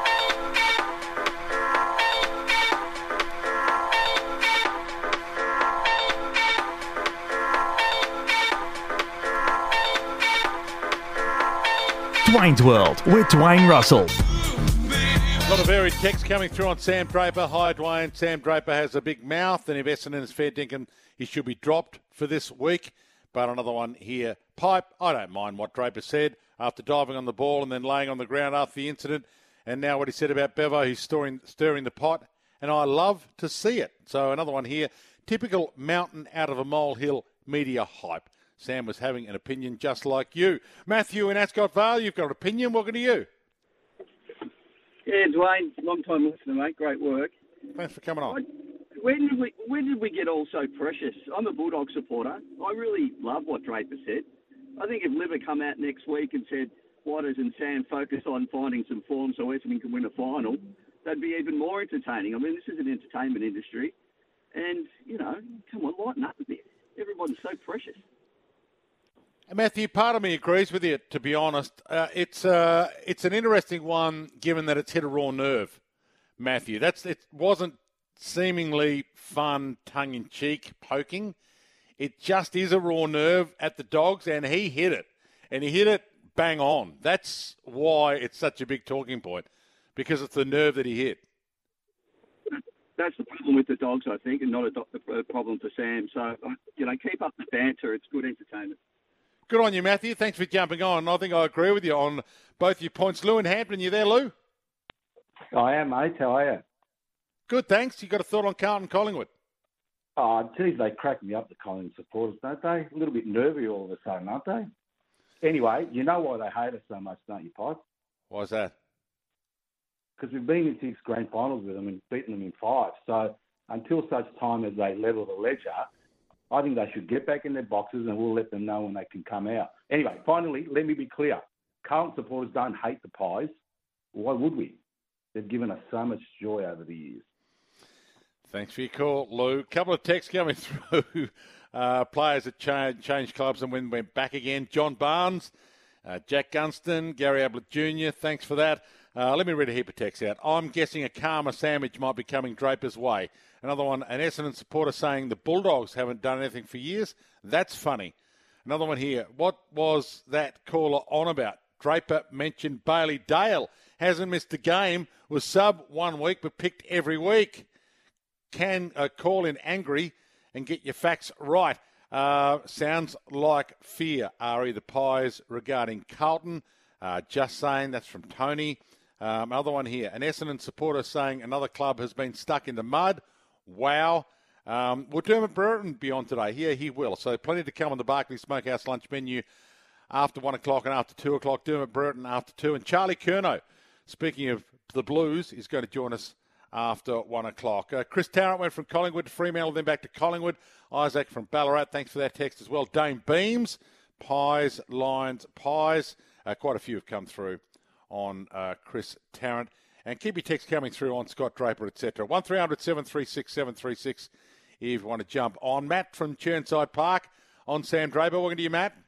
A: Dwayne's World with Dwayne Russell.
B: A lot of varied text coming through on Sam Draper. Hi, Dwayne. Sam Draper has a big mouth, and if Essendon is fair dinkum, he should be dropped for this week. But another one here. Pipe, I don't mind what Draper said after diving on the ball and then laying on the ground after the incident. And now what he said about Bevo, he's stirring the pot. And I love to see it. So another one here. Typical mountain out of a molehill media hype. Sam was having an opinion just like you. Matthew in Ascot Vale, you've got an opinion. Welcome to you.
O: Yeah, Dwayne, long time listener, mate. Great work.
B: Thanks for coming on.
O: When did we get all so precious? I'm a Bulldog supporter. I really love what Draper said. I think if Liver come out next week and said, why doesn't Sam focus on finding some form so Essendon can win a final, that'd be even more entertaining. I mean, this is an entertainment industry. And, you know, come on, lighten up a bit. Everybody's so precious.
B: Matthew, part of me agrees with you, to be honest. It's an interesting one, given that it's hit a raw nerve, Matthew. It wasn't seemingly fun, tongue-in-cheek poking. It just is a raw nerve at the Dogs, and he hit it. And he hit it bang on. That's why it's such a big talking point, because it's the nerve that he hit.
O: That's the problem with the Dogs, I think, and not a problem for Sam. So, keep up the banter. It's good entertainment.
B: Good on you, Matthew. Thanks for jumping on. I think I agree with you on both your points. Lou in Hampton, you there, Lou?
P: I am, mate. How are you?
B: Good, thanks. You got a thought on Carlton Collingwood?
P: Oh, geez, they crack me up, the Collingwood supporters, don't they? A little bit nervy all of a sudden, aren't they? Anyway, you know why they hate us so much, don't you, Pipe?
B: Why's that?
P: Because we've been in 6 grand finals with them and beaten them in 5. So until such time as they level the ledger, I think they should get back in their boxes and we'll let them know when they can come out. Anyway, finally, let me be clear. Carlton supporters don't hate the Pies. Why would we? They've given us so much joy over the years.
B: Thanks for your call, Lou. A couple of texts coming through. Players that changed clubs and went back again. John Barnes, Jack Gunston, Gary Ablett Jr., thanks for that. Let me read a heap of texts out. I'm guessing a karma sandwich might be coming Draper's way. Another one, an Essendon supporter saying the Bulldogs haven't done anything for years. That's funny. Another one here. What was that caller on about? Draper mentioned Bailey Dale. Hasn't missed a game. Was sub 1 week but picked every week. Can call in angry and get your facts right. Sounds like fear, Ari, the Pies regarding Carlton. Just saying, that's from Tony. Another one here. An Essendon supporter saying another club has been stuck in the mud. Wow. Will Dermot Brereton be on today? Yeah, he will. So plenty to come on the Barclay Smokehouse lunch menu after 1 o'clock and after 2 o'clock. Dermot Brereton after 2. And Charlie Curnow, speaking of the Blues, is going to join us after 1 o'clock. Chris Tarrant went from Collingwood to Fremantle, then back to Collingwood. Isaac from Ballarat, thanks for that text as well. Dane Beams, Pies, Lions, Pies. Quite a few have come through on Chris Tarrant. And keep your text coming through on Scott Draper, etc. 1300 736 736 if you want to jump on. Matt from Churnside Park on Sam Draper. Welcome to you, Matt.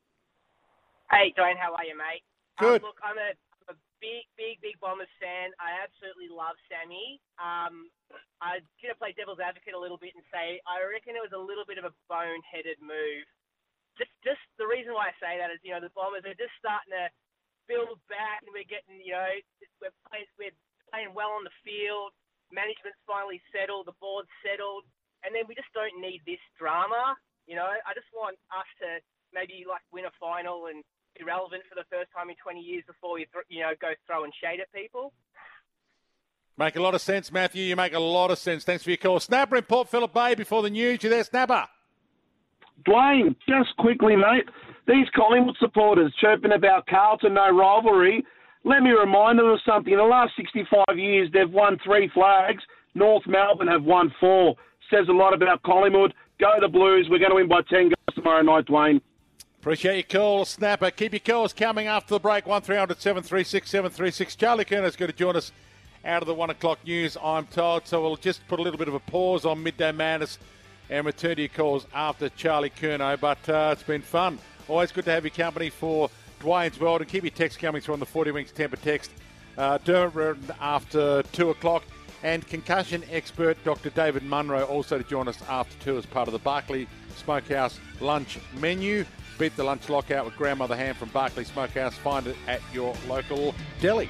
Q: Hey, Dwayne, how are you, mate?
B: Good.
Q: Look, I'm a big Bombers fan. I absolutely love Sammy. I'm going to play devil's advocate a little bit and say I reckon it was a little bit of a boneheaded move. Just the reason why I say that is, the Bombers are just starting to build back and we're getting, we're playing well on the field. Management's finally settled. The board's settled. And then we just don't need this drama. I just want us to maybe win a final and be relevant for the first time in 20 years before we, go throwing shade at people.
B: Make a lot of sense, Matthew. You make a lot of sense. Thanks for your call. Snapper in Port Phillip Bay before the news. You there, Snapper?
R: Dwayne, just quickly, mate. These Collingwood supporters chirping about Carlton, no rivalry. Let me remind them of something. In the last 65 years, they've won 3 flags. North Melbourne have won 4. Says a lot about Collingwood. Go the Blues. We're going to win by 10 goals tomorrow night, Dwayne.
B: Appreciate your call, Snapper. Keep your calls coming after the break. 1300 736 736. Charlie Curnow is going to join us out of the 1 o'clock news, I'm told. So we'll just put a little bit of a pause on Midday Madness and return to your calls after Charlie Curnow. But it's been fun. Always good to have your company for Dwayne's World. And keep your text coming through on the 40 Wings Temper text. Dermot Brereton after 2 o'clock. And concussion expert Dr. David Munro also to join us after 2 as part of the Barclay Smokehouse lunch menu. Beat the lunch lockout with Grandmother Ham from Barclay Smokehouse. Find it at your local deli.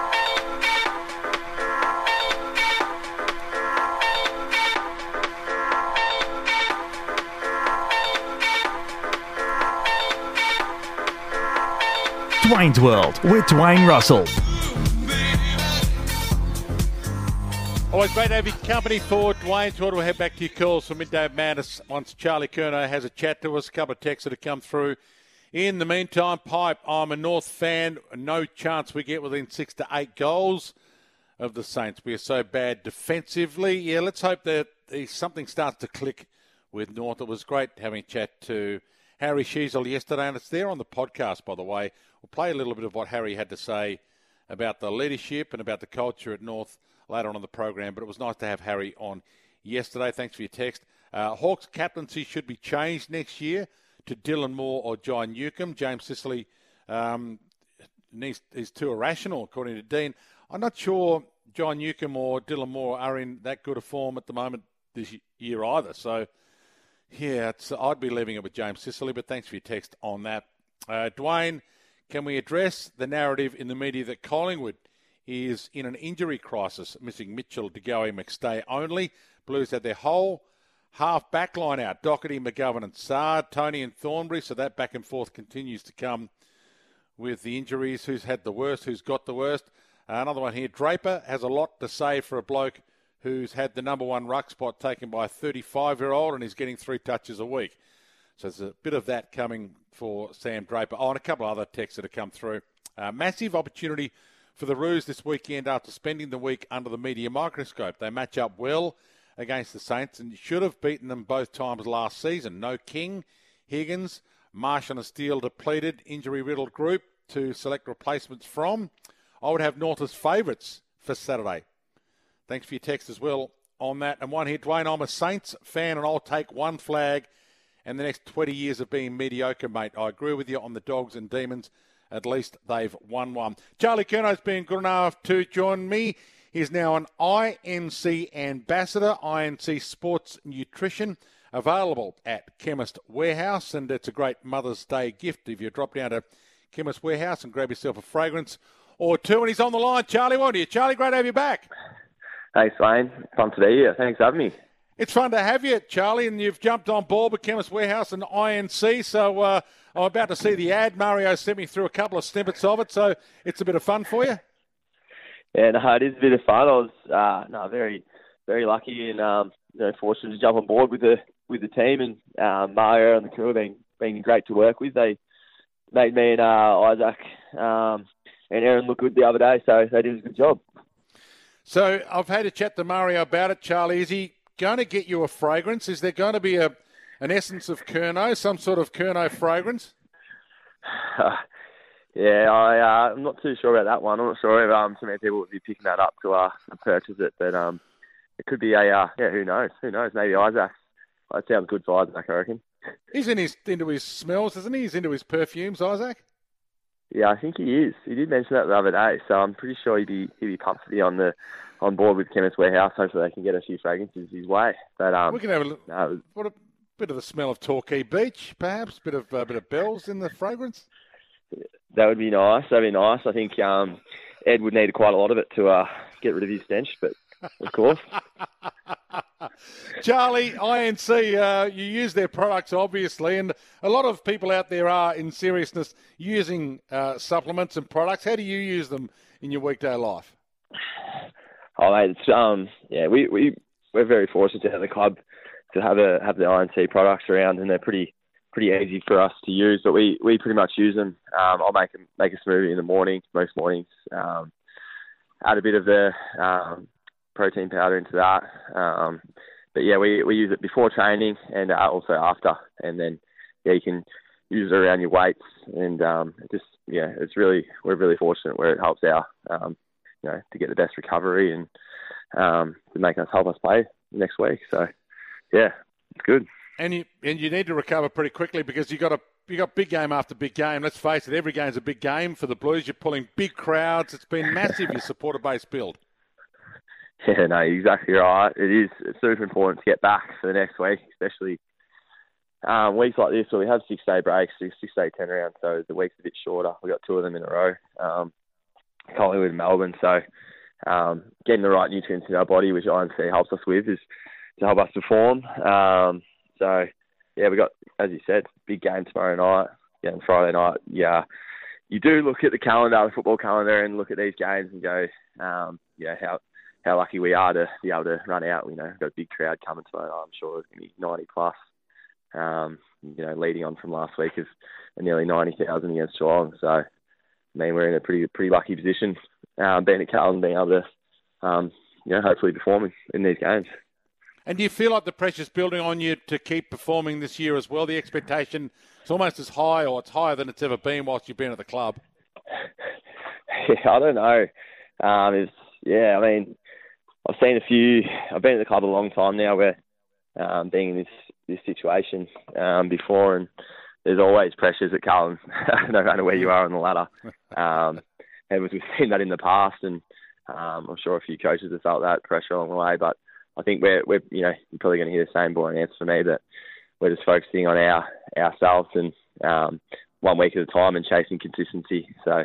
A: Dwayne's World with Dwayne Russell.
B: Always great to have your company for Dwayne's World. We'll head back to your calls for Midday Madness once Charlie Curnow has a chat to us. A couple of texts that have come through. In the meantime, Pipe, I'm a North fan. No chance we get within 6 to 8 goals of the Saints. We are so bad defensively. Yeah, let's hope that something starts to click with North. It was great having a chat to Harry Sheasel yesterday, and it's there on the podcast, by the way. We'll play a little bit of what Harry had to say about the leadership and about the culture at North later on in the program, but it was nice to have Harry on yesterday. Thanks for your text. Hawks captaincy should be changed next year to Dylan Moore or John Newcombe. James Sicily is too irrational, according to Dean. I'm not sure John Newcombe or Dylan Moore are in that good a form at the moment this year either. So, yeah, I'd be leaving it with James Sicily, but thanks for your text on that. Dwayne, can we address the narrative in the media that Collingwood is in an injury crisis, missing Mitchell, DeGoey, McStay only? Blues had their whole half back line out, Doherty, McGovern and Sard, Tony and Thornbury, so that back and forth continues to come with the injuries. Who's had the worst, who's got the worst? Another one here, Draper has a lot to say for a bloke who's had the number one ruck spot taken by a 35-year-old and is getting 3 touches a week. So there's a bit of that coming for Sam Draper. Oh, and a couple of other texts that have come through. Massive opportunity for the Roos this weekend after spending the week under the media microscope. They match up well against the Saints and should have beaten them both times last season. No King, Higgins, Marshall and Steele depleted, injury-riddled group to select replacements from. I would have North as favourites for Saturday. Thanks for your text as well on that. And one here, Dwayne, I'm a Saints fan and I'll take one flag and the next 20 years of being mediocre, mate. I agree with you on the Dogs and Demons. At least they've won one. Charlie Curno's been good enough to join me. He's now an INC ambassador, INC Sports Nutrition, available at Chemist Warehouse. And it's a great Mother's Day gift if you drop down to Chemist Warehouse and grab yourself a fragrance or two. And he's on the line. Charlie, won't you? Charlie, great to have you back.
S: Thanks, Wayne. Fun to be here. Thanks for having me.
B: It's fun to have you, Charlie, and you've jumped on board with Chemist Warehouse and INC, so I'm about to see the ad. Mario sent me through a couple of snippets of it, so it's a bit of fun for you.
S: Yeah, no, it is a bit of fun. I was very, very lucky and fortunate to jump on board with the team, and Mario and the crew have been great to work with. They made me and Isaac and Aaron look good the other day, so they did a good job.
B: So I've had a chat to Mario about it, Charlie. Is he going to get you a fragrance? Is there going to be an essence of Curnow, some sort of Curnow fragrance?
S: I'm not too sure about that one. I'm not sure if so many people would be picking that up to purchase it, but it could be who knows? Who knows? Maybe Isaac. That sounds good for Isaac, I reckon.
B: He's into his smells, isn't he? He's into his perfumes, Isaac?
S: Yeah, I think he is. He did mention that the other day, so I'm pretty sure he'd be pumped to be on board with Chemist Warehouse. Hopefully they can get a few fragrances his way. But
B: we can have a bit of a smell of Torquay Beach, perhaps. Bit of bells in the fragrance.
S: That would be nice. That'd be nice. I think Ed would need quite a lot of it to get rid of his stench, but of course.
B: Charlie, INC, you use their products, obviously, and a lot of people out there are, in seriousness, using supplements and products. How do you use them in your weekday life?
S: Oh, mate, it's, we're very fortunate to have the club to have the INC products around, and they're pretty easy for us to use. But we pretty much use them. I'll make a smoothie in the morning, most mornings. Add a bit of the protein powder into that. But yeah, we use it before training and also after, and then you can use it around your weights, and we're really fortunate where it helps our to get the best recovery and to help us play next week. So yeah, it's good.
B: And you need to recover pretty quickly because you got big game after big game. Let's face it, every game's a big game for the Blues. You're pulling big crowds. It's been massive, your supporter base build.
S: Yeah, no, you're exactly right. It's super important to get back for the next week, especially weeks like this where we have 6-day breaks, 6-day turnaround, so the week's a bit shorter. We've got 2 of them in a row, Collingwood and Melbourne, so getting the right nutrients in our body, which INC helps us with, is to help us perform. So, yeah, we got, as you said, big game tomorrow night, and Friday night. Yeah, you do look at the calendar, the football calendar, and look at these games and go, how lucky we are to be able to run out. We've got a big crowd coming tomorrow night. I'm sure it's going to be 90 plus. Leading on from last week of nearly 90,000 against Geelong. So, I mean, we're in a pretty lucky position, being at Carlton, being able to, hopefully perform in these games.
B: And do you feel like the pressure's building on you to keep performing this year as well? The expectation is almost as high, or it's higher than it's ever been whilst you've been at the club.
S: Yeah, I don't know. I've seen a few. I've been at the club a long time now, where being in this situation before, and there's always pressures at Carlton, no matter where you are on the ladder. And we've seen that in the past, and I'm sure a few coaches have felt that pressure along the way. But I think we're you're probably going to hear the same boring answer for me, that we're just focusing on ourselves and 1 week at a time and chasing consistency. So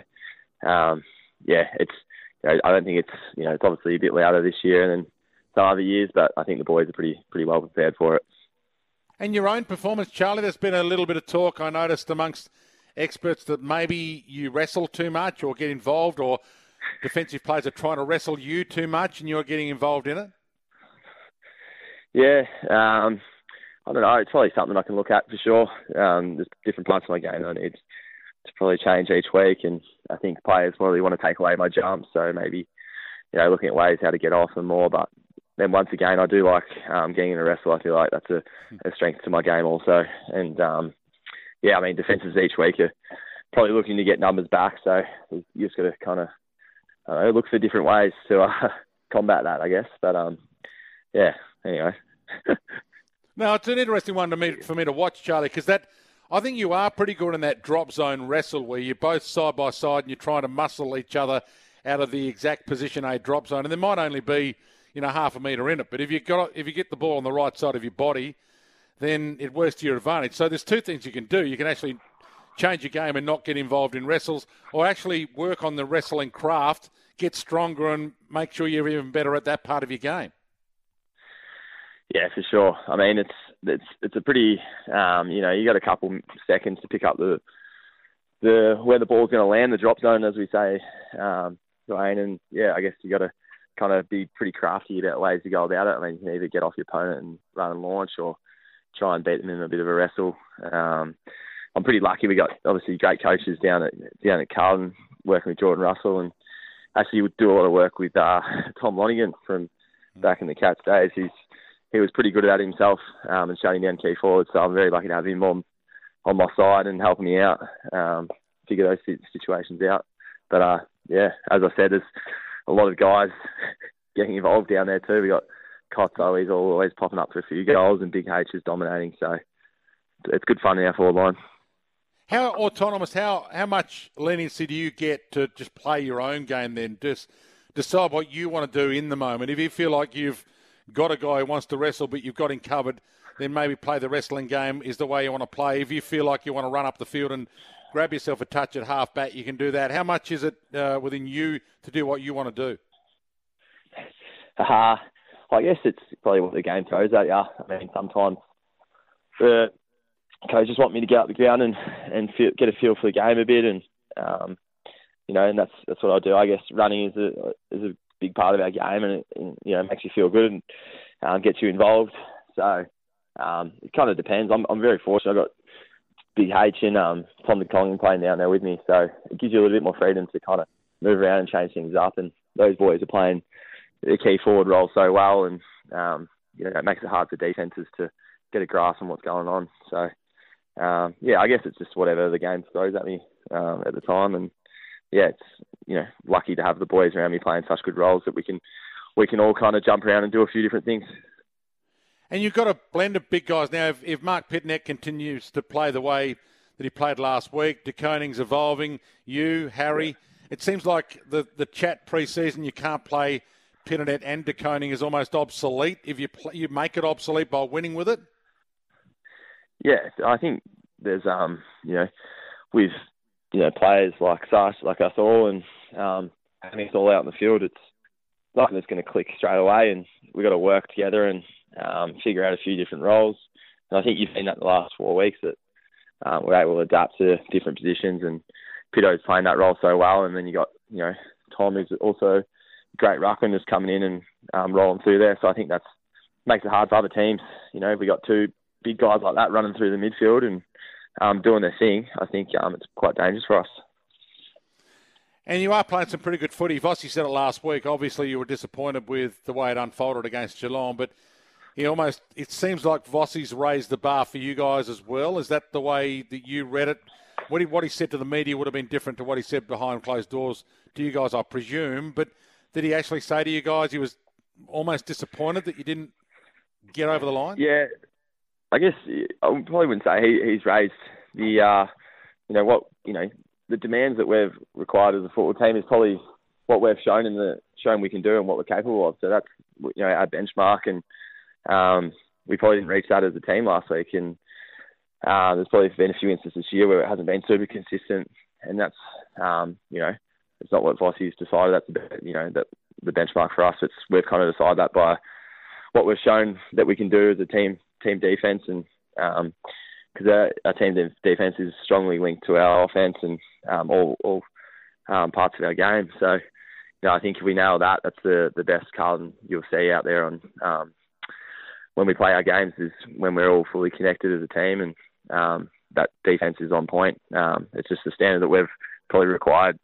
S: it's I don't think it's obviously a bit louder this year than some other years, but I think the boys are pretty well prepared for it.
B: And your own performance, Charlie, there's been a little bit of talk, I noticed, amongst experts that maybe you wrestle too much or get involved, or defensive players are trying to wrestle you too much and you're getting involved in it?
S: Yeah, I don't know. It's probably something I can look at for sure. There's different parts of my game I need to probably change each week, and I think players probably want to take away my jumps, so maybe looking at ways how to get off them more. But then once again, I do like getting in a wrestle. I feel like that's a strength to my game also. And defences each week are probably looking to get numbers back, so you've just got to kind of look for different ways to combat that, I guess. But anyway.
B: No, it's an interesting one for me to watch, Charlie, because I think you are pretty good in that drop zone wrestle where you're both side by side and you're trying to muscle each other out of the exact position A drop zone, and there might only be half a metre in it. But if you get the ball on the right side of your body, then it works to your advantage. So there's two things you can do. You can actually change your game and not get involved in wrestles, or actually work on the wrestling craft, get stronger and make sure you're even better at that part of your game.
S: Yeah, for sure. I mean, it's a pretty, you got a couple seconds to pick up the where the ball's going to land, the drop zone, as we say, Dwayne. And I guess you got to kind of be pretty crafty about ways to go about it. I mean, you can either get off your opponent and run and launch, or try and beat them in a bit of a wrestle. I'm pretty lucky. We got obviously great coaches down at Carlton, working with Jordan Russell, and actually would do a lot of work with Tom Lonigan from back in the Cats days. He was pretty good at that himself, and shutting down key forwards. So I'm very lucky to have him on my side and helping me out, figure those situations out. But as I said, there's a lot of guys getting involved down there too. We got Cotso, he's always popping up for a few goals, and Big H is dominating. So it's good fun in our forward line.
B: How autonomous, how much leniency do you get to just play your own game then? Just decide what you want to do in the moment. If you feel like you've got a guy who wants to wrestle but you've got him covered, then maybe play the wrestling game is the way you want to play. If you feel like you want to run up the field and grab yourself a touch at half back, you can do that. How much is it within you to do what you want to do?
S: I guess it's probably what the game throws at you. I mean, sometimes the coaches want me to get up the ground and get a feel for the game a bit, and and that's what I do. I guess running is a big part of our game, and it makes you feel good and gets you involved. So it kind of depends. I'm very fortunate. I've got Big H and Tom de Koning playing down there with me, so it gives you a little bit more freedom to kind of move around and change things up. And those boys are playing the key forward role so well, and it makes it hard for defences to get a grasp on what's going on. So I guess it's just whatever the game throws at me at the time, and it's lucky to have the boys around me playing such good roles that we can all kind of jump around and do a few different things.
B: And you've got a blend of big guys now. If Mark Pittonet continues to play the way that he played last week, de Koning's evolving, you, Harry, it seems like the chat pre-season you can't play Pittonet and de Koning is almost obsolete. If you make it obsolete by winning with it.
S: Yeah, I think there's with players like us all, and having us all out in the field, it's not that it's going to click straight away, and we've got to work together and figure out a few different roles. And I think you've seen that in the last 4 weeks, that we're able to adapt to different positions, and Pitto's playing that role so well. And then you got Tom, who's also a great ruckman, just coming in and rolling through there. So I think that makes it hard for other teams. We got two big guys like that running through the midfield and doing their thing. I think it's quite dangerous for us.
B: And you are playing some pretty good footy. Vossi said it last week. Obviously, you were disappointed with the way it unfolded against Geelong, but it seems like Vossi's raised the bar for you guys as well. Is that the way that you read it? What he said to the media would have been different to what he said behind closed doors to you guys, I presume. But did he actually say to you guys he was almost disappointed that you didn't get over the line?
S: Yeah, I guess I probably wouldn't say he's raised the, the demands that we've required as a football team is probably what we've shown we can do and what we're capable of. So that's, our benchmark, and we probably didn't reach that as a team last week. And there's probably been a few instances this year where it hasn't been super consistent, and that's, it's not what Vossi's decided. That's the benchmark for us. We've kind of decided that by what we've shown that we can do as a team defence, and because our team defence is strongly linked to our offence and all parts of our game. So, I think if we nail that, that's the best Carlton you'll see out there on when we play our games, is when we're all fully connected as a team, and that defence is on point. It's just the standard that we've probably required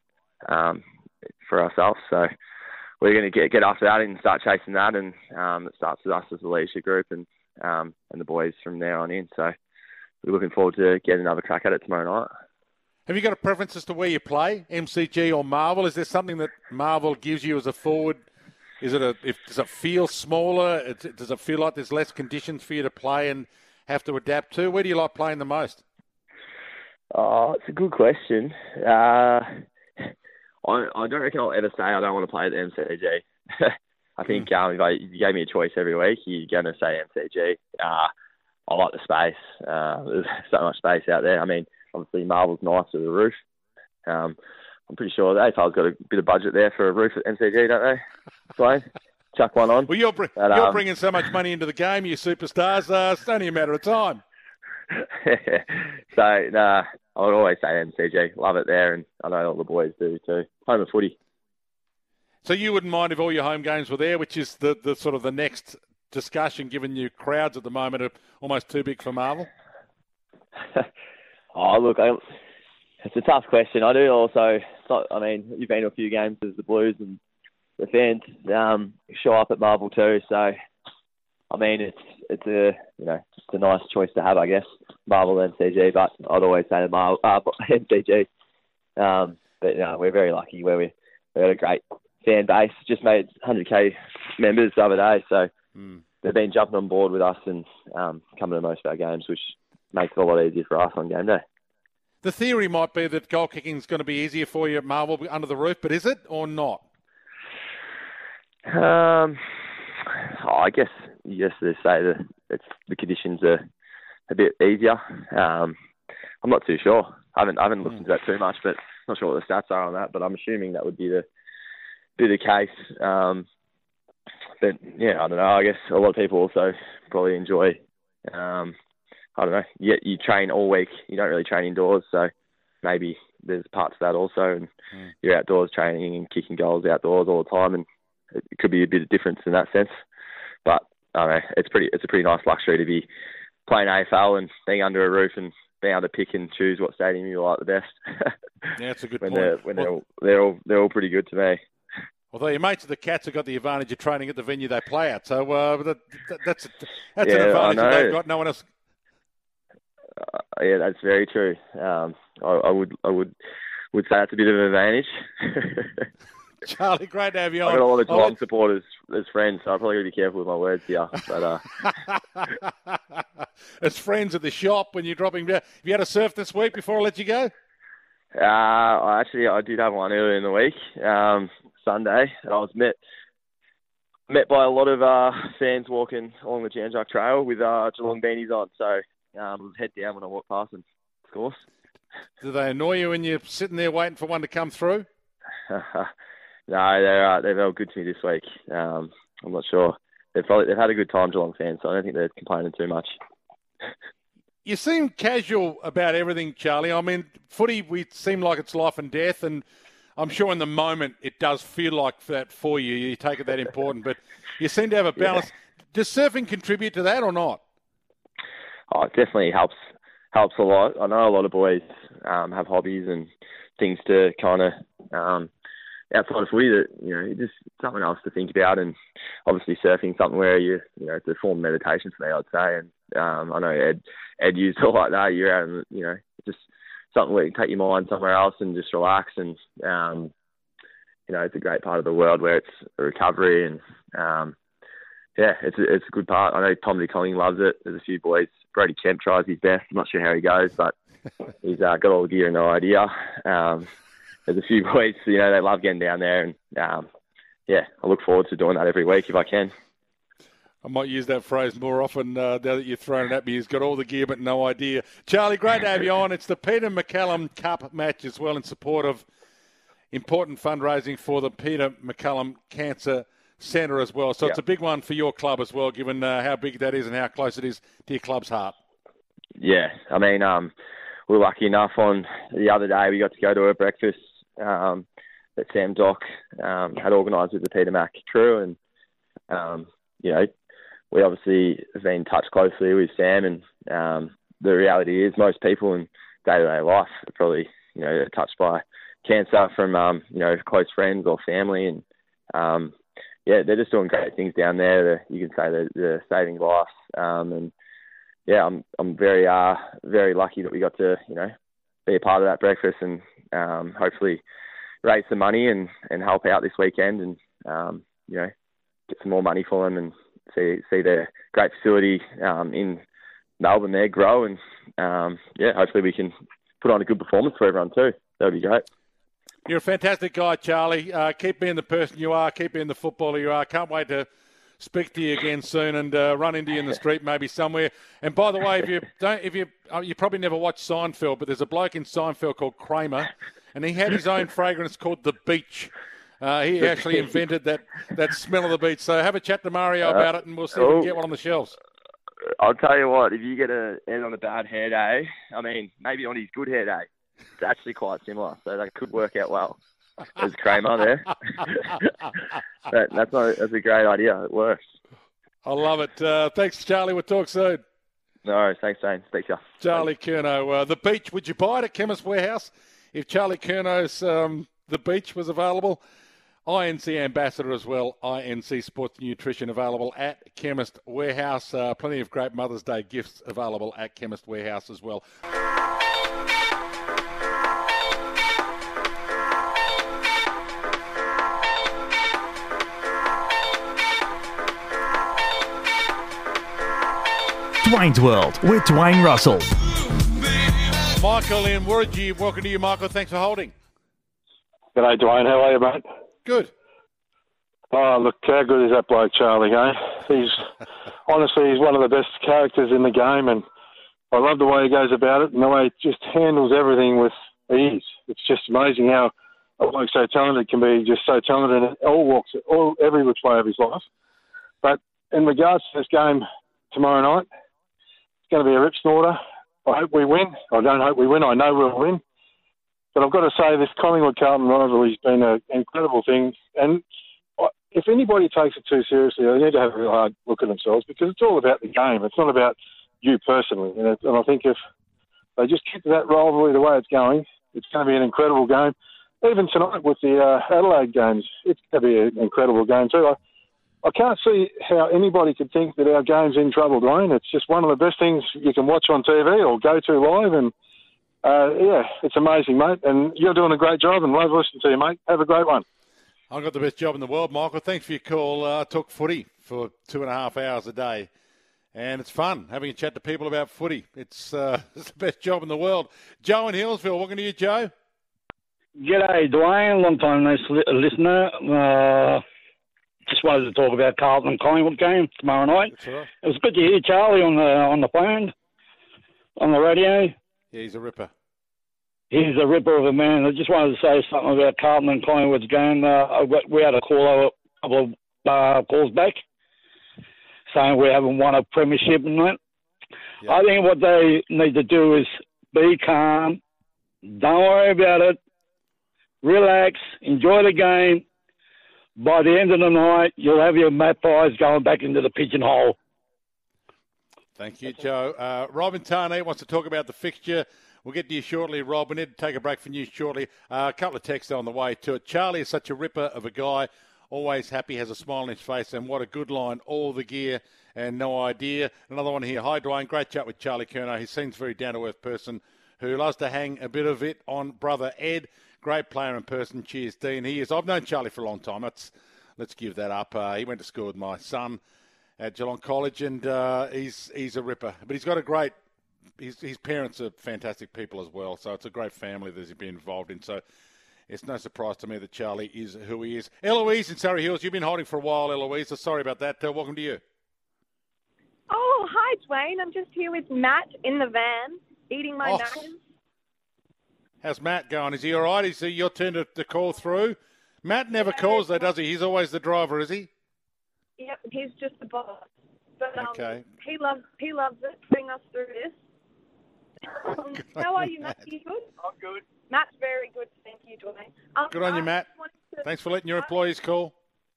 S: for ourselves. So we're going to get after that and start chasing that, and it starts with us as a leadership group and the boys from there on in. So we're looking forward to getting another crack at it tomorrow night.
B: Have you got a preference as to where you play, MCG or Marvel? Is there something that Marvel gives you as a forward? Does it feel smaller? Does it feel like there's less conditions for you to play and have to adapt to? Where do you like playing the most?
S: Oh, it's a good question. I don't reckon I'll ever say I don't want to play at the MCG. I think if you gave me a choice every week, you're going to say MCG. I like the space. There's so much space out there. I mean, obviously Marvel's nice with the roof. I'm pretty sure the AFL's got a bit of budget there for a roof at MCG, don't they? Dwayne, chuck one on.
B: Well, you're bringing so much money into the game, you superstars. It's only a matter of time.
S: So, I would always say MCG. Love it there, and I know all the boys do too. Home of footy.
B: So you wouldn't mind if all your home games were there, which is the sort of the next discussion, given you crowds at the moment are almost too big for Marvel?
S: Look, it's a tough question. I do also, you've been to a few games as the Blues, and the fans show up at Marvel too. So, it's a nice choice to have, I guess, Marvel and MCG. But I'd always say MCG. But we're very lucky where we've got a great fan base. Just made 100k members the other day, so they've been jumping on board with us and coming to most of our games, which makes it a lot easier for us on game day.
B: The theory might be that goal kicking is going to be easier for you at Marvel under the roof, but is it or not?
S: I guess yes, they say that the conditions are a bit easier. I'm not too sure. I haven't looked into that too much, but not sure what the stats are on that. But I'm assuming that would be the case. But yeah, I don't know. I guess a lot of people also probably enjoy. I don't know. You train all week. You don't really train indoors, so maybe there's parts of that also. And you're outdoors training and kicking goals outdoors all the time, and it could be a bit of difference in that sense. But I don't know. It's a pretty nice luxury to be playing AFL and being under a roof and being able to pick and choose what stadium you like the best.
B: Yeah, that's a good
S: point. They're all pretty good to me.
B: Although your mates of the Cats have got the advantage of training at the venue they play at, so that's an advantage that they've got. No one else.
S: Yeah, that's very true. I would say that's a bit of an advantage.
B: Charlie, great to have you on.
S: I've got a lot of Geelong supporters as friends, so I've probably got to be careful with my words here. But
B: as friends at the shop when you're dropping down. Have you had a surf this week before I let you go?
S: I did have one earlier in the week, Sunday, and I was met by a lot of fans walking along the Jan Juc Trail with Geelong beanies on. So I was head down when I walked past them, of course.
B: Do they annoy you when you're sitting there waiting for one to come through?
S: No, they've all good to me this week. I'm not sure. They've had a good time, Geelong fans, so I don't think they're complaining too much.
B: You seem casual about everything, Charlie. I mean, footy, we seem like it's life and death, and I'm sure in the moment it does feel like that for you. You take it that important, but you seem to have a balance. Yeah. Does surfing contribute to that or not?
S: Oh, it definitely helps a lot. I know a lot of boys have hobbies and things to kind of outside of footy that just something else to think about. And obviously surfing something where it's a form of meditation for me, I'd say. And I know Ed used it like that. You're out and just something where you can take your mind somewhere else and just relax. And it's a great part of the world where it's a recovery and yeah, it's a good part. I know Tom DeConning loves it. There's a few boys. Brody Kemp tries his best. I'm not sure how he goes, but he's got all the gear and no idea. There's a few boys, they love getting down there, and I look forward to doing that every week if I can.
B: I might use that phrase more often now that you've thrown it at me. He's got all the gear but no idea. Charlie, great to have you on. It's the Peter McCallum Cup match as well in support of important fundraising for the Peter McCallum Cancer Centre as well. So It's a big one for your club as well, given how big that is and how close it is to your club's heart.
S: Yeah, I mean, we were lucky enough on the other day we got to go to a breakfast that Sam Dock had organised with the Peter Mac crew, and we obviously have been in touch closely with Sam, and the reality is most people in day-to-day life are probably, touched by cancer from, close friends or family, and they're just doing great things down there. You can say they're saving lives, and I'm very, very lucky that we got to, be a part of that breakfast and hopefully raise some money and help out this weekend and, get some more money for them and see their great facility in Melbourne there grow, and hopefully we can put on a good performance for everyone too. That would be great.
B: You're a fantastic guy, Charlie. Keep being the person you are. Keep being the footballer you are. Can't wait to speak to you again soon and run into you in the street maybe somewhere. And by the way, you probably never watched Seinfeld, but there's a bloke in Seinfeld called Kramer, and he had his own fragrance called The Beach. He actually invented that smell of the beach. So have a chat to Mario about it, and we'll see if we can get one on the shelves.
S: I'll tell you what, if you get an end on a bad hair day, I mean, maybe on his good hair day, it's actually quite similar. So that could work out well. There's Kramer there. That's a great idea. It works.
B: I love it. Thanks, Charlie. We'll talk soon.
S: No worries. Thanks, Shane. Speak to you.
B: Charlie Curnow. The Beach, would you buy it at Chemist Warehouse if Charlie Curnow's The Beach was available? INC Ambassador as well. INC Sports Nutrition available at Chemist Warehouse. Plenty of great Mother's Day gifts available at Chemist Warehouse as well.
A: Dwayne's World with Dwayne Russell.
B: Michael in Warringah. Welcome to you, Michael. Thanks for holding.
T: G'day, Dwayne. How are you, mate?
B: Good.
T: Oh, look, how good is that bloke, Charlie, eh? He's one of the best characters in the game, and I love the way he goes about it and the way he just handles everything with ease. It's just amazing how a bloke so talented can be just so talented in all walks, every which way of his life. But in regards to this game tomorrow night, it's going to be a rip snorter. I hope we win. I don't hope we win. I know we'll win. But I've got to say, this Collingwood-Carlton rivalry has been an incredible thing. And if anybody takes it too seriously, they need to have a real hard look at themselves, because it's all about the game. It's not about you personally. And I think if they just keep that rivalry the way it's going, it's going to be an incredible game. Even tonight with the Adelaide games, it's going to be an incredible game too. I can't see how anybody could think that our game's in trouble, Dwayne. It's just one of the best things you can watch on TV or go to live. And, it's amazing, mate. And you're doing a great job, and love listening to you, mate. Have a great one.
B: I've got the best job in the world, Michael. Thanks for your call. I talk footy for 2.5 hours a day, and it's fun having a chat to people about footy. It's the best job in the world. Joe in Hillsville, welcome to you, Joe.
U: G'day, Dwayne. Long time no listener. Just wanted to talk about Carlton and Collingwood game tomorrow night.
B: Right.
U: It was good to hear Charlie on the phone, on the radio.
B: Yeah, he's a ripper.
U: He's a ripper of a man. I just wanted to say something about Carlton and Collingwood's game. We had a couple of calls back saying we haven't won a premiership and that. Yep. I think what they need to do is be calm, don't worry about it, relax, enjoy the game. By the end of the night, you'll have your magpies going back into the pigeonhole.
B: Thank you, Joe. Robin Tarney wants to talk about the fixture. We'll get to you shortly, Rob. We need to take a break for news shortly. A couple of texts on the way to it. Charlie is such a ripper of a guy, always happy, has a smile on his face, and what a good line, all the gear and no idea. Another one here. Hi, Dwayne. Great chat with Charlie Curnow. He seems a very down-to-earth person who loves to hang a bit of it on brother Ed. Great player in person. Cheers, Dean. He is. I've known Charlie for a long time. Let's give that up. He went to school with my son, at Geelong College, and he's a ripper. But he's got a great. His parents are fantastic people as well, so it's a great family that he's been involved in. So it's no surprise to me that Charlie is who he is. Eloise in Surrey Hills, you've been holding for a while, Eloise. So sorry about that. Welcome to you.
C: Oh, hi, Dwayne. I'm just here with Matt in the van, eating my naggins.
B: How's Matt going? Is he all right? Is it your turn to call through? Matt never calls, though, does he? He's always the driver, is he?
C: Yep, he's just the boss. But
B: okay.
C: He loves it, putting us through this. How are you, Matt? Are you good?
J: I'm good.
C: Matt's very good, thank you, Dwayne.
B: Good on you, Matt. Thanks for letting your employees call.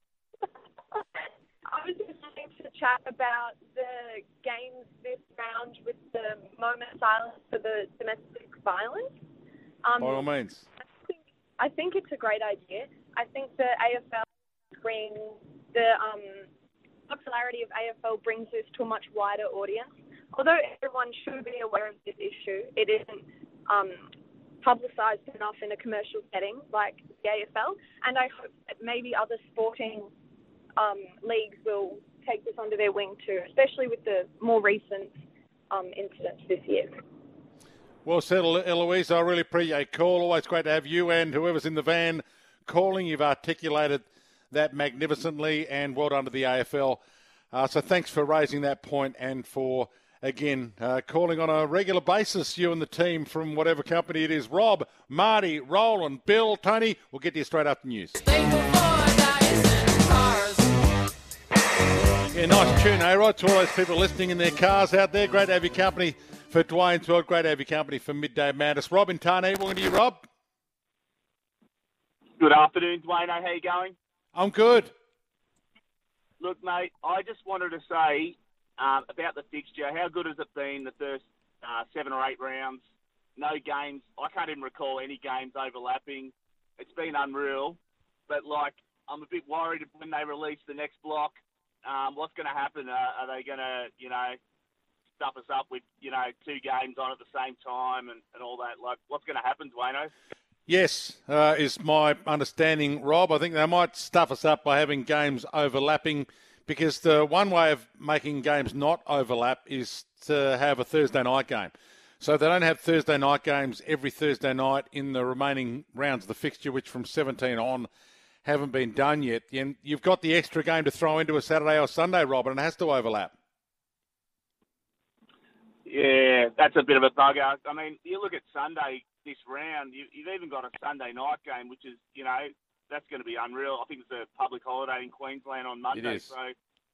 C: I was just wanting to chat about the games this round with the moment of silence for the domestic violence.
B: By all means.
C: I think it's a great idea. I think the AFL brings the popularity of AFL brings this to a much wider audience. Although everyone should be aware of this issue, it isn't publicised enough in a commercial setting like the AFL. And I hope that maybe other sporting leagues will take this under their wing too, especially with the more recent incidents this year.
B: Well said, Eloise. I really appreciate your call. Always great to have you and whoever's in the van calling. You've articulated that magnificently, and well done to the AFL. So thanks for raising that point and for, again, calling on a regular basis, you and the team from whatever company it is. Rob, Marty, Roland, Bill, Tony, we'll get to you straight after news. Yeah, nice tune, A-Rod, to all those people listening in their cars out there. Great to have your company for Dwayne's World. Great to have your company for Midday Madness. Rob in Tarnee, welcome to you, Rob.
V: Good afternoon, Dwayne. How you going?
B: I'm good.
V: Look, mate, I just wanted to say about the fixture. How good has it been the first 7 or 8 rounds? No games. I can't even recall any games overlapping. It's been unreal. But, I'm a bit worried when they release the next block. What's going to happen? Are they going to, stuff us up with, 2 games on at the same time and all that? What's going to happen, Dwayne?
B: Yes, is my understanding, Rob. I think they might stuff us up by having games overlapping, because the one way of making games not overlap is to have a Thursday night game. So they don't have Thursday night games every Thursday night in the remaining rounds of the fixture, which from 17 on haven't been done yet. And you've got the extra game to throw into a Saturday or Sunday, Rob, and it has to overlap.
V: Yeah, that's a bit of a bugger. I mean, you look at Sunday this round, you've even got a Sunday night game, which is, that's going to be unreal. I think it's a public holiday in Queensland on Monday.
B: It is.
V: So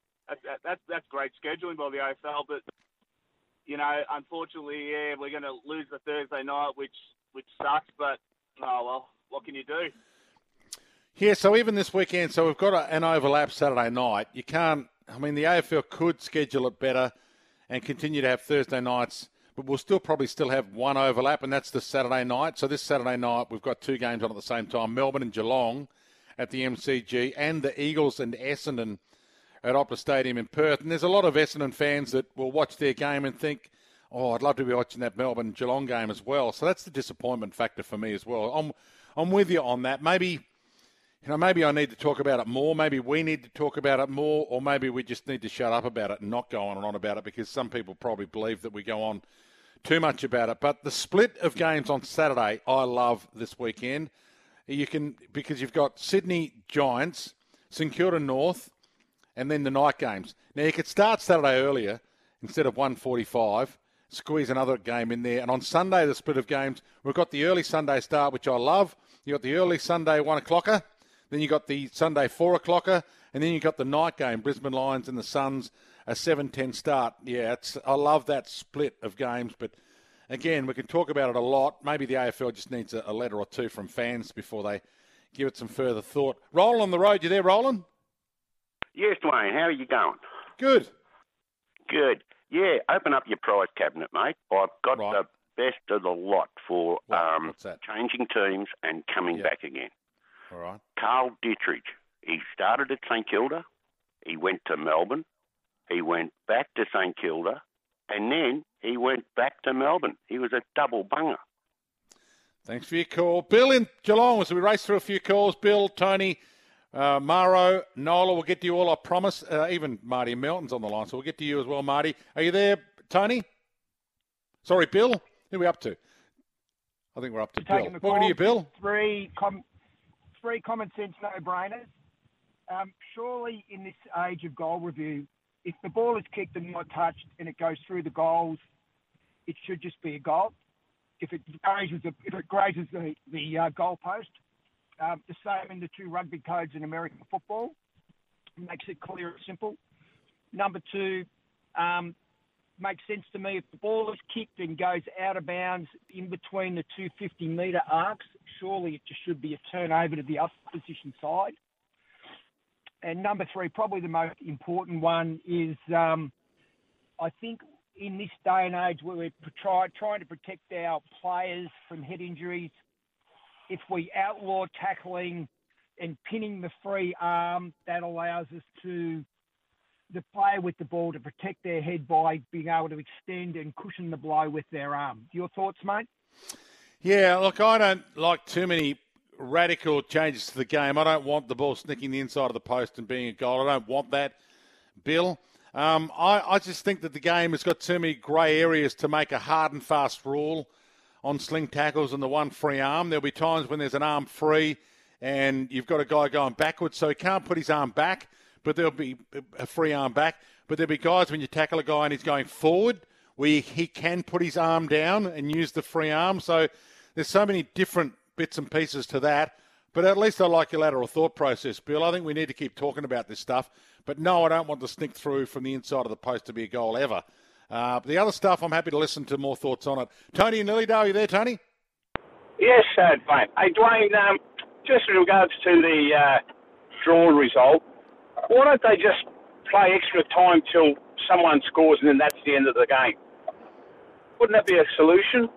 V: that's great scheduling by the AFL. But, unfortunately, we're going to lose the Thursday night, which sucks. But, oh, well, what can you do?
B: Yeah, so even this weekend, so we've got an overlap Saturday night. You can't, the AFL could schedule it better and continue to have Thursday nights, but we'll still have one overlap, and that's the Saturday night. So this Saturday night, we've got 2 games on at the same time, Melbourne and Geelong at the MCG, and the Eagles and Essendon at Optus Stadium in Perth. And there's a lot of Essendon fans that will watch their game and think, oh, I'd love to be watching that Melbourne-Geelong game as well. So that's the disappointment factor for me as well. I'm with you on that. Maybe I need to talk about it more. Maybe we need to talk about it more, or maybe we just need to shut up about it and not go on and on about it, because some people probably believe that we go on too much about it. But the split of games on Saturday, I love this weekend. Because you've got Sydney Giants, St Kilda North, and then the night games. Now, you could start Saturday earlier instead of 1:45, squeeze another game in there. And on Sunday, the split of games, we've got the early Sunday start, which I love. You've got the early Sunday 1 o'clocker. Then you got the Sunday 4 o'clocker, and then you got the night game, Brisbane Lions and the Suns, a 7:10 start. Yeah, I love that split of games, but again, we can talk about it a lot. Maybe the AFL just needs a letter or two from fans before they give it some further thought. Roland on the road, you there, Roland?
W: Yes, Dwayne, how are you going?
B: Good.
W: Good. Yeah, open up your prize cabinet, mate. I've got the best of the lot for
B: What's that?
W: Changing teams and coming back again.
B: All right.
W: Carl Dietrich. He started at St Kilda. He went to Melbourne. He went back to St Kilda. And then he went back to Melbourne. He was a double bunger.
B: Thanks for your call. Bill in Geelong, as we race through a few calls. Bill, Tony, Maro, Nola, we'll get to you all, I promise. Even Marty Melton's on the line, so we'll get to you as well, Marty. Are you there, Tony? Sorry, Bill? Who are we up to? I think we're up to Bill. Welcome to you, Bill.
D: Three common sense no-brainers. Surely in this age of goal review, if the ball is kicked and not touched and it goes through the goals, it should just be a goal. If it grazes the goal post, the same in the two rugby codes in American football, makes it clear and simple. Number two, makes sense to me if the ball is kicked and goes out of bounds in between the two 50-metre arcs, surely it just should be a turnover to the opposition side. And number three, probably the most important one, is I think in this day and age where we're trying to protect our players from head injuries, if we outlaw tackling and pinning the free arm, that allows us to the player with the ball to protect their head by being able to extend and cushion the blow with their arm. Your thoughts, mate?
B: Yeah, look, I don't like too many radical changes to the game. I don't want the ball snicking the inside of the post and being a goal. I don't want that, Bill. I just think that the game has got too many grey areas to make a hard and fast rule on sling tackles and the one free arm. There'll be times when there's an arm free and you've got a guy going backwards, so he can't put his arm back, but there'll be a free arm back. But there'll be guys when you tackle a guy and he's going forward where he can put his arm down and use the free arm. So there's so many different bits and pieces to that. But at least I like your lateral thought process, Bill. I think we need to keep talking about this stuff. But no, I don't want to sneak through from the inside of the post to be a goal ever. The other stuff, I'm happy to listen to more thoughts on it. Tony in Lilydale, are you there, Tony?
E: Yes, Dwayne. Hey, Dwayne, just in regards to the draw result, why don't they just play extra time till someone scores and then that's the end of the game? Wouldn't that be a solution?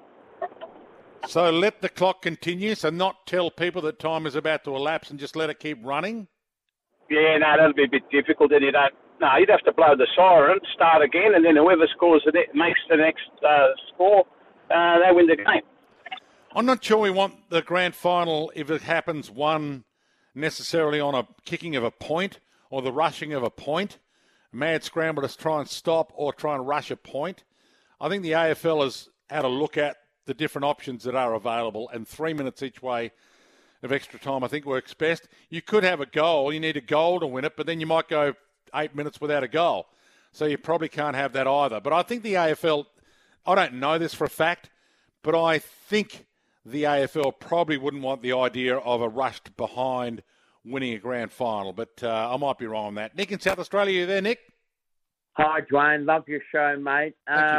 B: So let the clock continue, so not tell people that time is about to elapse and just let it keep running?
E: Yeah, no, that'll be a bit difficult. Then you'd have to blow the siren, start again, and then whoever scores makes the next score, they win the game.
B: I'm not sure we want the grand final, if it happens, won necessarily on a kicking of a point or the rushing of a point. A mad scramble to try and stop or try and rush a point. I think the AFL has had a look at the different options that are available, and 3 minutes each way of extra time I think works best. You could have a goal. You need a goal to win it, but then you might go 8 minutes without a goal. So you probably can't have that either. But I think the AFL, I don't know this for a fact, but I think the AFL probably wouldn't want the idea of a rushed behind winning a grand final. But I might be wrong on that. Nick in South Australia, you there, Nick?
F: Hi, Dwayne. Love your show, mate.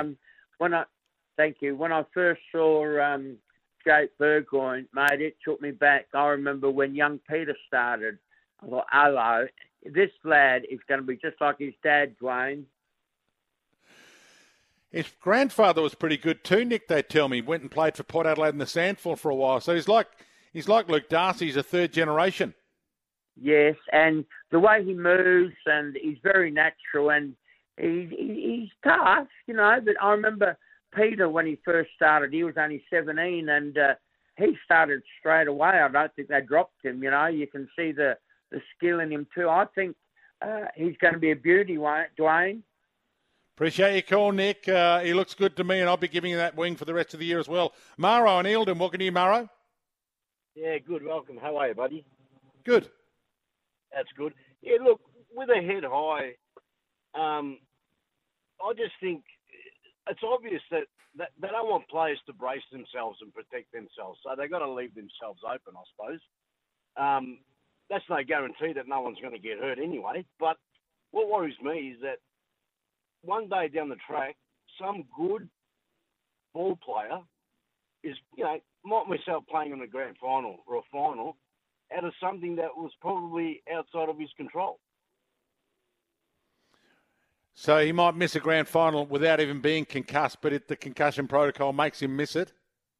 B: Thank you.
F: When I first saw Jake Burgoyne, mate, it took me back. I remember when young Peter started. I thought, hello, this lad is going to be just like his dad, Dwayne.
B: His grandfather was pretty good too, Nick, they tell me. Went and played for Port Adelaide in the Sandford for a while. So he's like Luke Darcy. He's a third generation.
F: Yes, and the way he moves, and he's very natural, and he's tough, you know. But I remember Peter, when he first started, he was only 17, and he started straight away. I don't think they dropped him, you know. You can see the skill in him too. I think he's going to be a beauty, Dwayne.
B: Appreciate your call, Nick. He looks good to me, and I'll be giving him that wing for the rest of the year as well. Maro and Eildon, welcome to you, Maro.
X: Yeah, good. Welcome. How are you, buddy?
B: Good.
X: That's good. Yeah, look, with a head high, I just think it's obvious that they don't want players to brace themselves and protect themselves, so they've got to leave themselves open, I suppose. That's no guarantee that no one's going to get hurt anyway, but what worries me is that one day down the track, some good ball player is, might myself playing in a grand final or a final out of something that was probably outside of his control.
B: So he might miss a grand final without even being concussed, but the concussion protocol makes him miss it?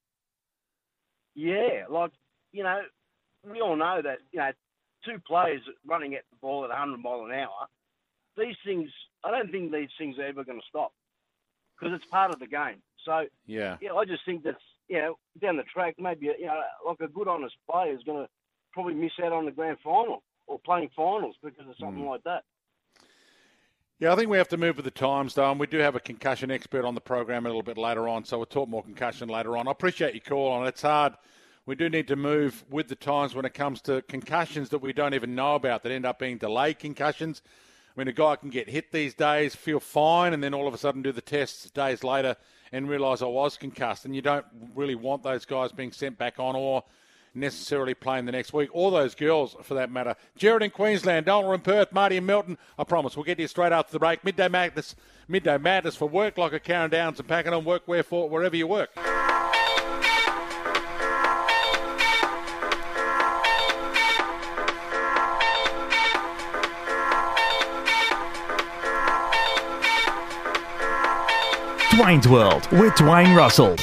X: Yeah, we all know that, two players running at the ball at 100 mile an hour, these things, I don't think these things are ever going to stop because it's part of the game. So,
B: yeah,
X: I just think that's, down the track, maybe, like a good, honest player is going to probably miss out on the grand final or playing finals because of something like that.
B: Yeah, I think we have to move with the times, though, and we do have a concussion expert on the program a little bit later on, so we'll talk more concussion later on. I appreciate your call on it. It's hard. We do need to move with the times when it comes to concussions that we don't even know about that end up being delayed concussions. I mean, a guy can get hit these days, feel fine, and then all of a sudden do the tests days later and realise I was concussed. And you don't really want those guys being sent back on or necessarily playing the next week, or those girls for that matter. Jared in Queensland, Nola in Perth, Marty in Milton. I promise we'll get to you straight after the break. Midday Madness for work like a Karen Downs and packing on work wherefore wherever you work.
A: Dwayne's World with Dwayne Russell.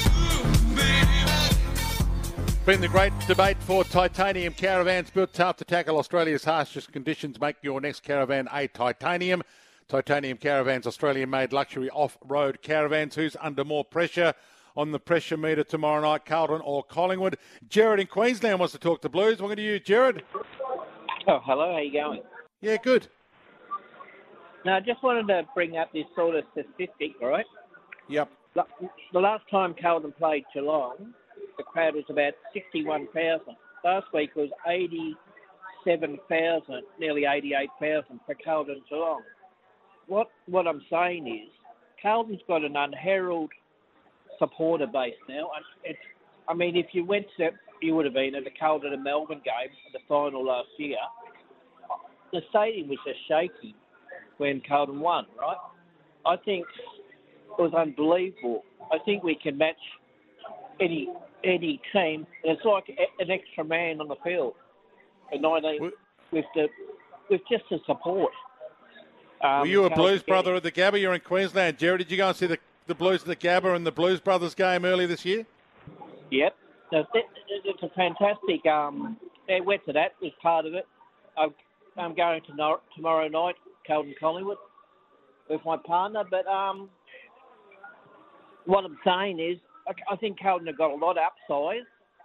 B: Been the great debate for titanium caravans built tough to tackle Australia's harshest conditions. Make your next caravan a titanium. Titanium Caravans, Australian-made luxury off-road caravans. Who's under more pressure on the pressure meter tomorrow night, Carlton or Collingwood? Jared in Queensland wants to talk to Blues. Welcome to you, Jared.
G: Oh, hello. How you going?
B: Yeah, good.
G: No, I just wanted to bring up this sort of statistic, right?
B: Yep.
G: The last time Carlton played Geelong, the crowd was about 61,000. Last week was 87,000, nearly 88,000 for Carlton Geelong. What I'm saying is, Carlton's got an unheralded supporter base now. I mean, if you would have been at the Carlton and Melbourne game, the final last year, the stadium was just shaking when Carlton won, right? I think it was unbelievable. I think we can match any team. It's like an extra man on the field, with just the support.
B: Were you a Blues brother at the Gabba? You're in Queensland. Jared, did you go and see the Blues at the Gabba and the Blues Brothers game earlier this year?
G: Yep. It's a fantastic... I went to that as part of it. I'm going to tomorrow night, Carlton Collingwood, with my partner. But what I'm saying is, I think Carlton have got a lot of upside.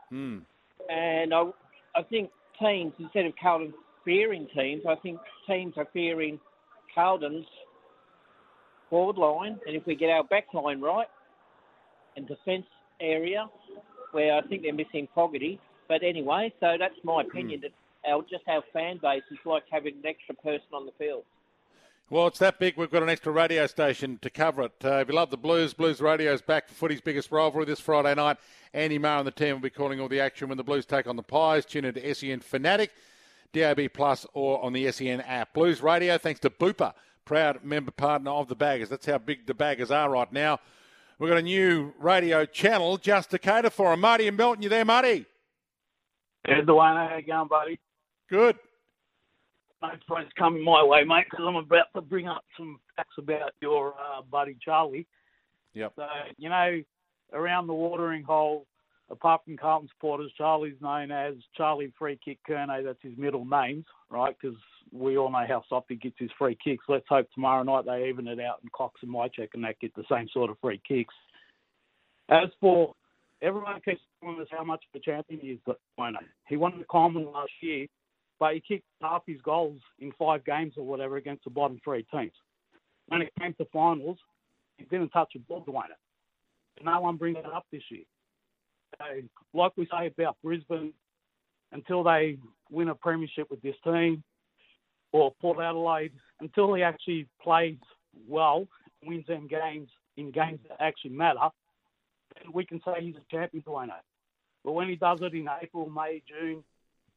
G: And I think teams, instead of Carlton fearing teams, I think teams are fearing Carlton's forward line. And if we get our back line right and defence area, where I think they're missing Fogarty. But anyway, so that's my opinion, that our fan base is like having an extra person on the field.
B: Well, it's that big, we've got an extra radio station to cover it. If you love the Blues, Blues Radio's back for footy's biggest rivalry this Friday night. Andy Maher and the team will be calling all the action when the Blues take on the Pies. Tune into SEN Fanatic, DAB Plus, or on the SEN app. Blues Radio, thanks to Bupa, proud member partner of the Baggers. That's how big the Baggers are right now. We've got a new radio channel just to cater for them. Marty and Melton, you there, Marty?
U: Yeah, Dwayne, how you going, buddy?
B: Good.
U: No points coming my way, mate, because I'm about to bring up some facts about your buddy Charlie.
B: Yep.
U: So, around the watering hole, apart from Carlton supporters, Charlie's known as Charlie Free Kick Kerno. That's his middle name, right? Because we all know how soft he gets his free kicks. Let's hope tomorrow night they even it out and Cox and Mychek and that get the same sort of free kicks. As for everyone keeps telling us how much of a champion he is, but he won the Coleman last year, but he kicked half his goals in 5 games or whatever against the bottom 3 teams. When it came to finals, he didn't touch a ball to win it. But no one brings it up this year. So, like we say about Brisbane, until they win a premiership with this team, or Port Adelaide, until he actually plays well, wins them games in games that actually matter, then we can say he's a champion, Dwayne. But when he does it in April, May, June,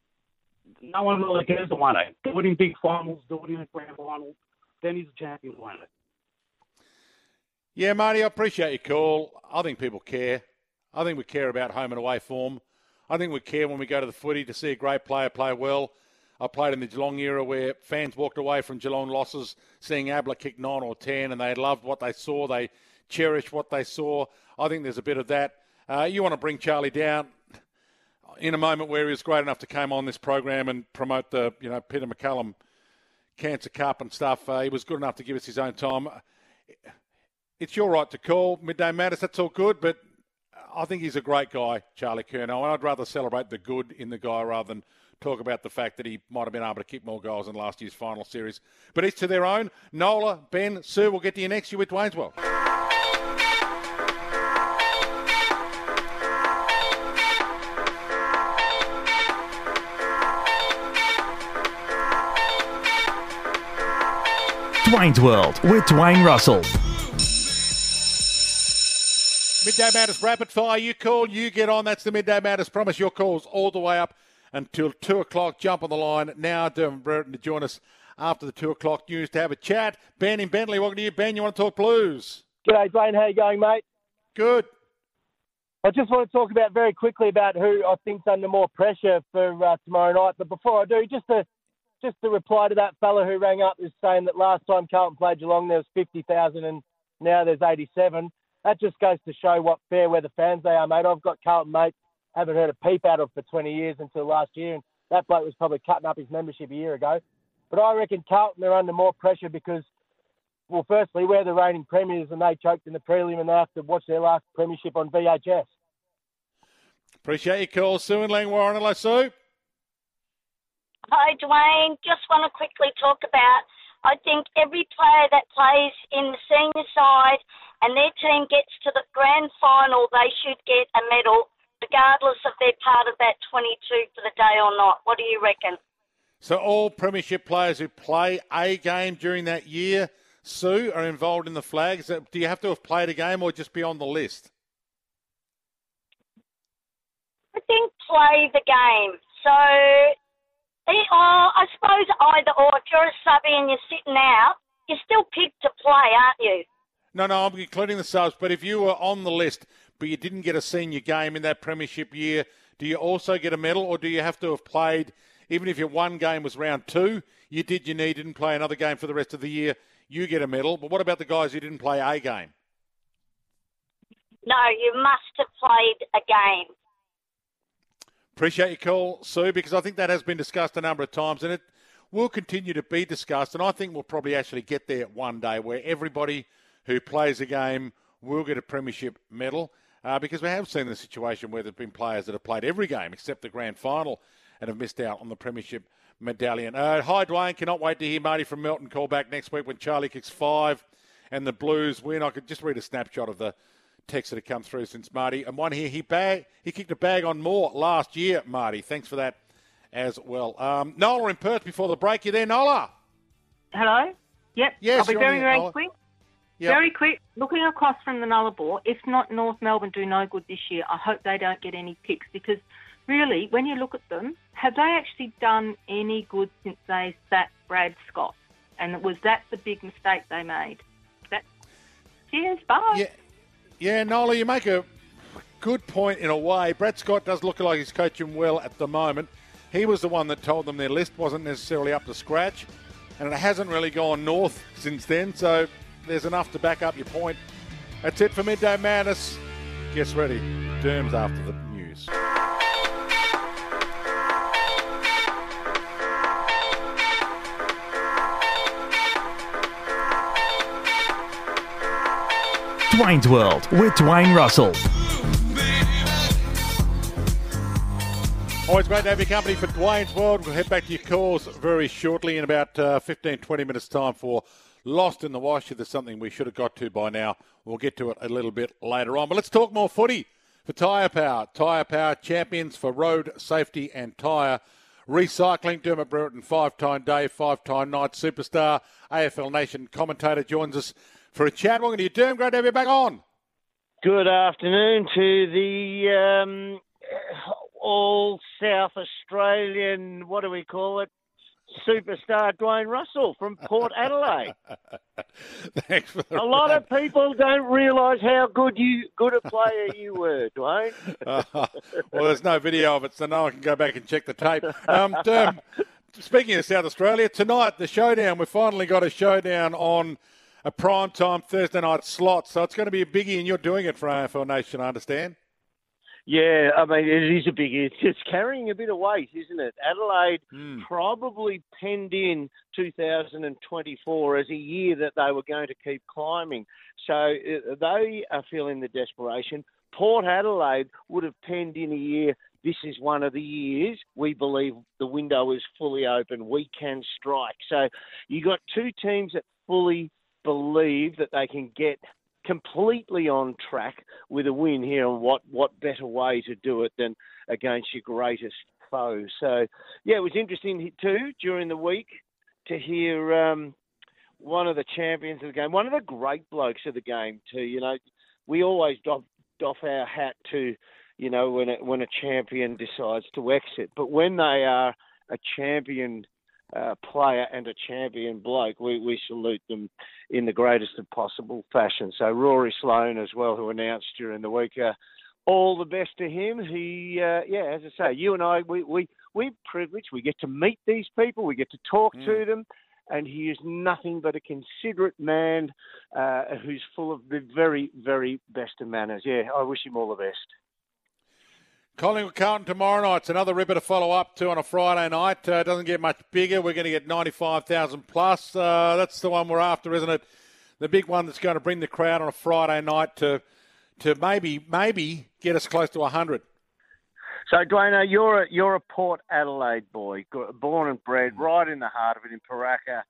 U: no one really cares, Dwayne. Do it in big finals, do it in a grand final, then he's a champion, Dwayne.
B: Yeah, Marty, I appreciate your call. I think people care. I think we care about home and away form. I think we care when we go to the footy to see a great player play well. I played in the Geelong era where fans walked away from Geelong losses seeing Abler kick 9 or 10 and they loved what they saw. They cherished what they saw. I think there's a bit of that. You want to bring Charlie down in a moment where he was great enough to come on this program and promote the Peter McCallum Cancer Cup and stuff. He was good enough to give us his own time. It's your right to call. Midday Madness, that's all good, but I think he's a great guy, Charlie Curnow, and I'd rather celebrate the good in the guy rather than talk about the fact that he might have been able to kick more goals in last year's final series. But each to their own. Nola, Ben, Sue, we'll get to you next year with Dwayne's World.
A: Dwayne's World with Dwayne Russell.
B: Midday Matters Rapid Fire. You call, you get on. That's the Midday Matters. Promise your calls all the way up until 2 o'clock. Jump on the line now. Dermot Brereton to join us after the 2 o'clock news to have a chat. Ben in Bentley, welcome to you. Ben, you want to talk Blues?
H: G'day, Dwayne. How you going, mate?
B: Good.
H: I just want to talk about very quickly about who I think's under more pressure for tomorrow night. But before I do, just to reply to that fella who rang up is saying that last time Carlton played Geelong there was 50,000 and now there's 87. That just goes to show what fair weather fans they are, mate. I've got Carlton mates, haven't heard a peep out of for 20 years until last year, and that bloke was probably cutting up his membership a year ago. But I reckon Carlton are under more pressure because, well, firstly, we're the reigning premiers and they choked in the prelim and they have to watch their last premiership on VHS.
B: Appreciate your call. Sue in Langwarrin. Hello, Sue.
K: Hi, Dwayne. Just want to quickly talk about, I think every player that plays in the senior side and their team gets to the grand final, they should get a medal, regardless if they're part of that 22 for the day or not. What do you reckon?
B: So all premiership players who play a game during that year, Sue, are involved in the flags. Do you have to have played a game or just be on the list?
K: I think play the game. So, I suppose either or. If you're a subby and you're sitting out, you're still picked to play, aren't you?
B: No, I'm including the subs. But if you were on the list but you didn't get a senior game in that premiership year, do you also get a medal or do you have to have played, even if your one game was round 2, you did your knee, didn't play another game for the rest of the year, you get a medal. But what about the guys who didn't play a game?
K: No, you must have played a game.
B: Appreciate your call, Sue, because I think that has been discussed a number of times and it will continue to be discussed. And I think we'll probably actually get there one day where everybody who plays a game will get a premiership medal because we have seen the situation where there have been players that have played every game except the grand final and have missed out on the premiership medallion. Hi, Dwayne. Cannot wait to hear Marty from Melton call back next week when Charlie kicks 5 and the Blues win. I could just read a snapshot of the text that have come through since Marty. And one here, he kicked a bag on Moore last year, Marty. Thanks for that as well. Nola in Perth before the break. You there, Nola?
L: Hello? Yep.
B: Yes,
L: I'll be very quick.
B: Yep.
L: Very quick. Looking across from the Nullarbor, if not North Melbourne do no good this year, I hope they don't get any picks because really, when you look at them, have they actually done any good since they sat Brad Scott? And was that the big mistake they made? Cheers, bye.
B: Yeah, Nola, you make a good point in a way. Brad Scott does look like he's coaching well at the moment. He was the one that told them their list wasn't necessarily up to scratch, and it hasn't really gone north since then, so there's enough to back up your point. That's it for Midday Madness. Get ready. Derms after the news.
A: Dwayne's World with Dwayne Russell.
B: Always great to have your company for Dwayne's World. We'll head back to your calls very shortly in about 15-20 minutes' time for Lost in the Wash. If there's something we should have got to by now, we'll get to it a little bit later on. But let's talk more footy for Tyre Power. Tyre Power, champions for road safety and tyre recycling. Dermot Brereton, 5-time day, 5-time night superstar, AFL Nation commentator, joins us for a chat. Welcome to you, Derm. Great to have you back on.
M: Good afternoon to the all South Australian, what do we call it, superstar Dwayne Russell from Port Adelaide.
B: Thanks for the
M: A lot of people don't realise how good a player you were, Dwayne.
B: Well, there's no video of it, so no one can go back and check the tape. Derm, speaking of South Australia, tonight, the showdown. We've finally got a showdown on a prime-time Thursday night slot, so it's going to be a biggie, and you're doing it for AFL Nation, I understand.
M: Yeah, I mean, it is a biggie. It's carrying a bit of weight, isn't it? Adelaide probably penned in 2024 as a year that they were going to keep climbing. So they are feeling the desperation. Port Adelaide would have penned in a year this is one of the years we believe the window is fully open. We can strike. So you got two teams that fully believe that they can get completely on track with a win here, and what better way to do it than against your greatest foe. So, yeah, it was interesting too during the week to hear one of the champions of the game, one of the great blokes of the game too. You know, we always doff our hat to, you know, when a champion decides to exit, but when they are a champion player and a champion bloke, we salute them in the greatest of possible fashion. So Rory Sloane as well, who announced during the week, all the best to him. He, as I say, you and I, we're privileged. We get to meet these people. We get to talk to them. And he is nothing but a considerate man who's full of the very, very best of manners. Yeah, I wish him all the best.
B: Collingwood Carlton tomorrow night. It's another ripper to follow up to on a Friday night. Doesn't get much bigger. We're going to get 95,000 plus. That's the one we're after, isn't it? The big one that's going to bring the crowd on a Friday night to maybe get us close to 100.
M: So, Dwayne, you're a Port Adelaide boy, born and bred right in the heart of it in Paraka.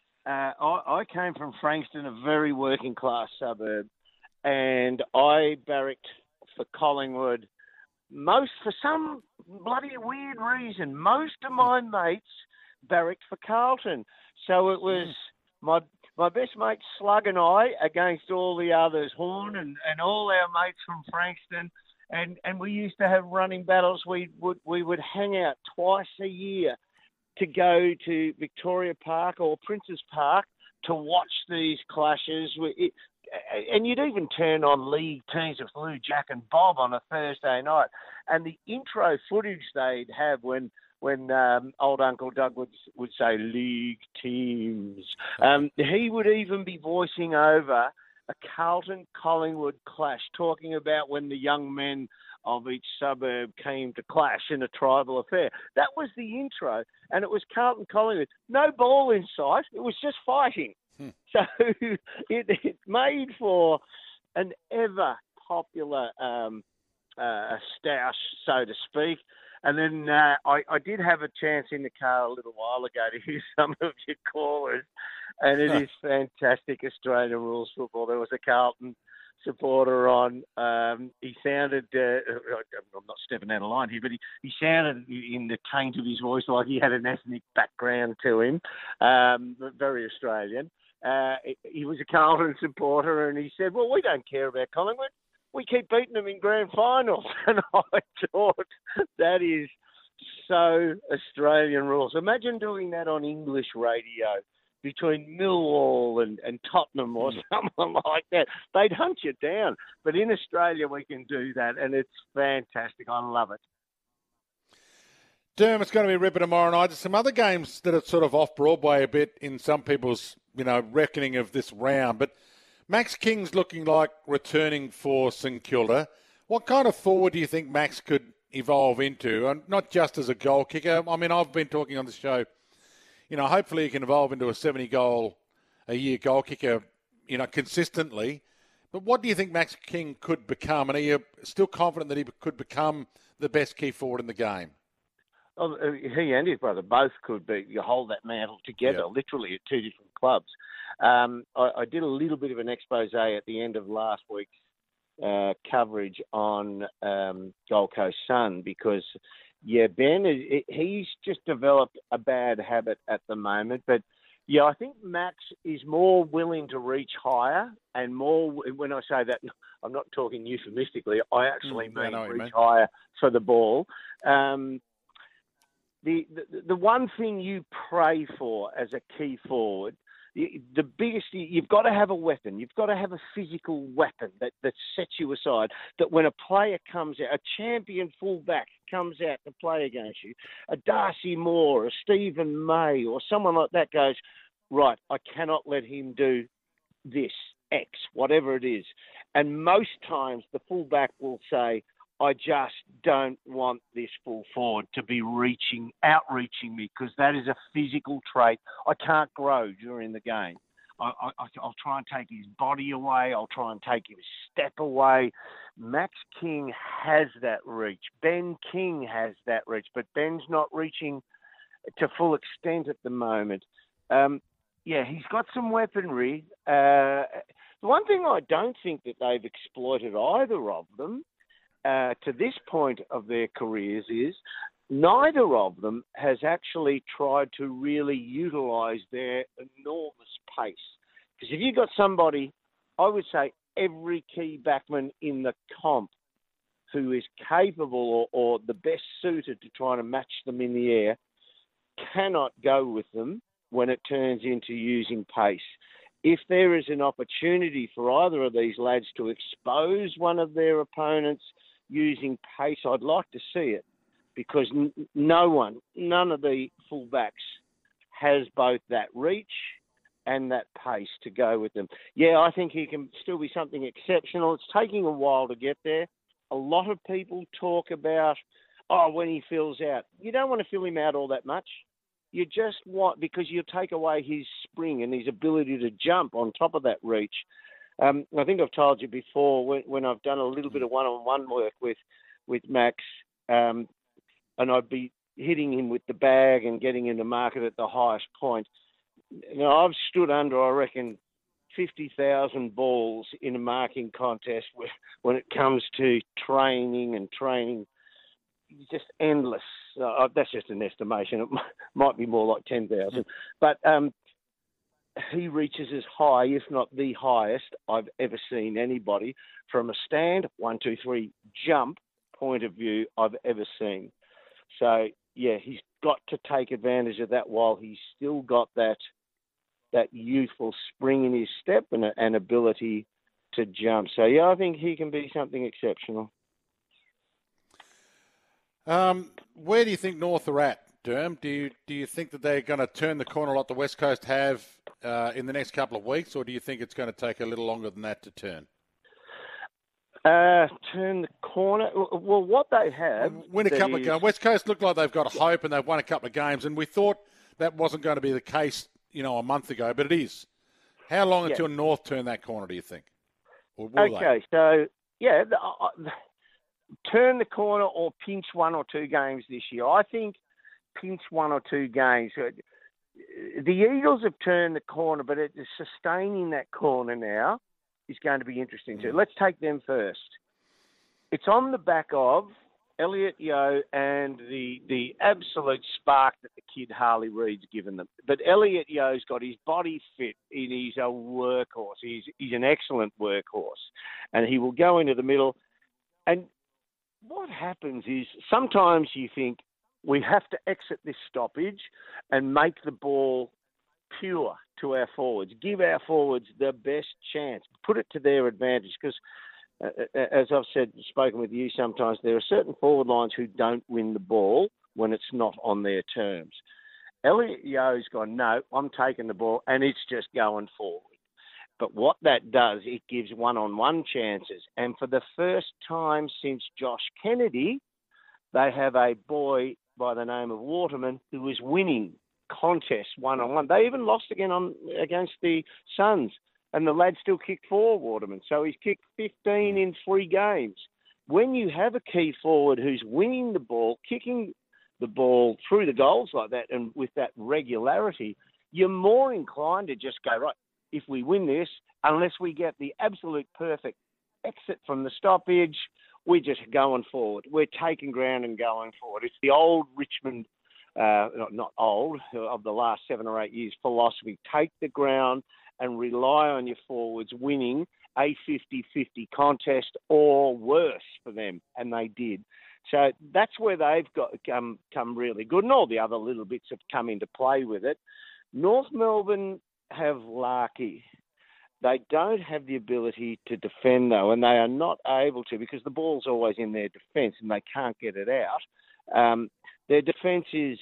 M: I came from Frankston, a very working class suburb, and I barracked for Collingwood. For some bloody weird reason, most of my mates barracked for Carlton. So it was my best mate Slug and I against all the others, Horn and all our mates from Frankston. And we used to have running battles. We would hang out twice a year to go to Victoria Park or Princes Park to watch these clashes. And you'd even turn on league teams of Lou, Jack and Bob on a Thursday night. And the intro footage they'd have when old Uncle Doug would say league teams, he would even be voicing over a Carlton-Collingwood clash, talking about when the young men of each suburb came to clash in a tribal affair. That was the intro, and it was Carlton-Collingwood. No ball in sight. It was just fighting. So it made for an ever-popular stoush, so to speak. And then I did have a chance in the car a little while ago to hear some of your callers, and it is fantastic Australian rules football. There was a Carlton supporter on. He sounded, I'm not stepping out of line here, but he sounded in the taint of his voice like he had an ethnic background to him, very Australian. He was a Carlton supporter, and he said, well, we don't care about Collingwood. We keep beating them in grand finals. And I thought, that is so Australian rules. Imagine doing that on English radio between Millwall and Tottenham or someone like that. They'd hunt you down. But in Australia, we can do that, and it's fantastic. I love it.
B: Dermot's going to be ripping tomorrow night. There's some other games that are sort of off Broadway a bit in some people's, reckoning of this round. But Max King's looking like returning for St Kilda. What kind of forward do you think Max could evolve into? And not just as a goal kicker. I mean, I've been talking on the show, hopefully he can evolve into a 70-goal-a-year goal kicker, consistently. But what do you think Max King could become? And are you still confident that he could become the best key forward in the game?
M: Oh, he and his brother both could be. You hold that mantle together, literally at two different clubs. I did a little bit of an expose at the end of last week's coverage on Gold Coast Sun because, Ben, he's just developed a bad habit at the moment. But, I think Max is more willing to reach higher and more, when I say that, I'm not talking euphemistically, I actually mean reach higher for the ball. The one thing you pray for as a key forward, the biggest, you've got to have a weapon. You've got to have a physical weapon that sets you aside, that when a player comes out, a champion fullback comes out to play against you, a Darcy Moore, a Stephen May, or someone like that goes, right, I cannot let him do this, X, whatever it is. And most times the fullback will say, I just don't want this full forward to be outreaching me because that is a physical trait I can't grow during the game. I'll try and take his body away. I'll try and take his step away. Max King has that reach. Ben King has that reach, but Ben's not reaching to full extent at the moment. He's got some weaponry. The one thing I don't think that they've exploited either of them to this point of their careers is neither of them has actually tried to really utilise their enormous pace. Because if you've got somebody, I would say every key backman in the comp who is capable or the best suited to try to match them in the air cannot go with them when it turns into using pace. If there is an opportunity for either of these lads to expose one of their opponents using pace, I'd like to see it, because none of the fullbacks has both that reach and that pace to go with them. Yeah, I think he can still be something exceptional. It's taking a while to get there. A lot of people talk about, when he fills out. You don't want to fill him out all that much. You just want, because you take away his spring and his ability to jump on top of that reach. I think I've told you before when I've done a little bit of one-on-one work with Max, and I'd be hitting him with the bag and getting him to mark it at the highest point. I've stood under, I reckon, 50,000 balls in a marking contest when it comes to training, just endless. That's just an estimation. It might be more like 10,000. But he reaches as high, if not the highest, I've ever seen anybody from a stand, 1, 2, 3, jump point of view I've ever seen. So, yeah, he's got to take advantage of that while he's still got that youthful spring in his step and ability to jump. So, yeah, I think he can be something exceptional.
B: Where do you think North are at, Derm? Do you think that they're going to turn the corner like the West Coast have in the next couple of weeks, or do you think it's going to take a little longer than that to turn?
M: Turn the corner? Well, what they have...
B: Win a couple of games. West Coast look like they've got hope and they've won a couple of games, and we thought that wasn't going to be the case, a month ago, but it is. How long until North turn that corner, do you think? Or will they?
M: So, yeah... turn the corner or pinch 1 or 2 games this year. I think pinch 1 or 2 games. The Eagles have turned the corner, but sustaining that corner now is going to be interesting too. Let's take them first. It's on the back of Elliot Yeo and the absolute spark that the kid Harley Reid's given them. But Elliot Yeo's got his body fit. He's a workhorse. He's an excellent workhorse. And he will go into the middle. And what happens is sometimes you think we have to exit this stoppage and make the ball pure to our forwards, give our forwards the best chance, put it to their advantage. Because, as I've spoken with you sometimes, there are certain forward lines who don't win the ball when it's not on their terms. Elliot Yeo's gone, no, I'm taking the ball, and it's just going forward. But what that does, it gives one-on-one chances. And for the first time since Josh Kennedy, they have a boy by the name of Waterman who is winning contests one-on-one. They even lost again against the Suns, and the lad still kicked 4, Waterman. So he's kicked 15 in 3 games. When you have a key forward who's winning the ball, kicking the ball through the goals like that and with that regularity, you're more inclined to just go, right, if we win this, unless we get the absolute perfect exit from the stoppage, we're just going forward. We're taking ground and going forward. It's the old Richmond, not old, of the last 7 or 8 years philosophy. Take the ground and rely on your forwards winning a 50-50 contest or worse for them, and they did. So that's where they've come really good, and all the other little bits have come into play with it. North Melbourne have larky. They don't have the ability to defend, though, and they are not able to because the ball's always in their defence and they can't get it out. Their defence is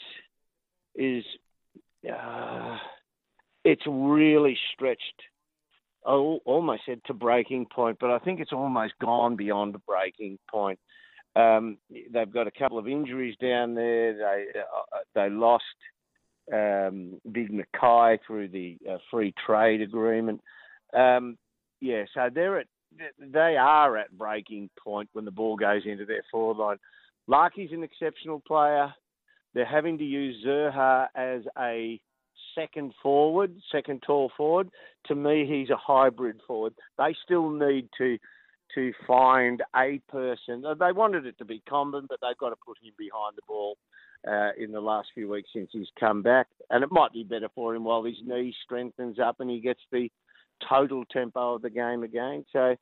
M: it's really stretched. I almost said to breaking point, but I think it's almost gone beyond breaking point. They've got a couple of injuries down there. They lost Big Mackay through the free trade agreement. So they are at breaking point when the ball goes into their forward line. Larkey's an exceptional player. They're having to use Zerha as a second tall forward. To me, he's a hybrid forward. They still need to find a person. They wanted it to be Comben, but they've got to put him behind the ball in the last few weeks since he's come back. And it might be better for him while his knee strengthens up and he gets the total tempo of the game again. So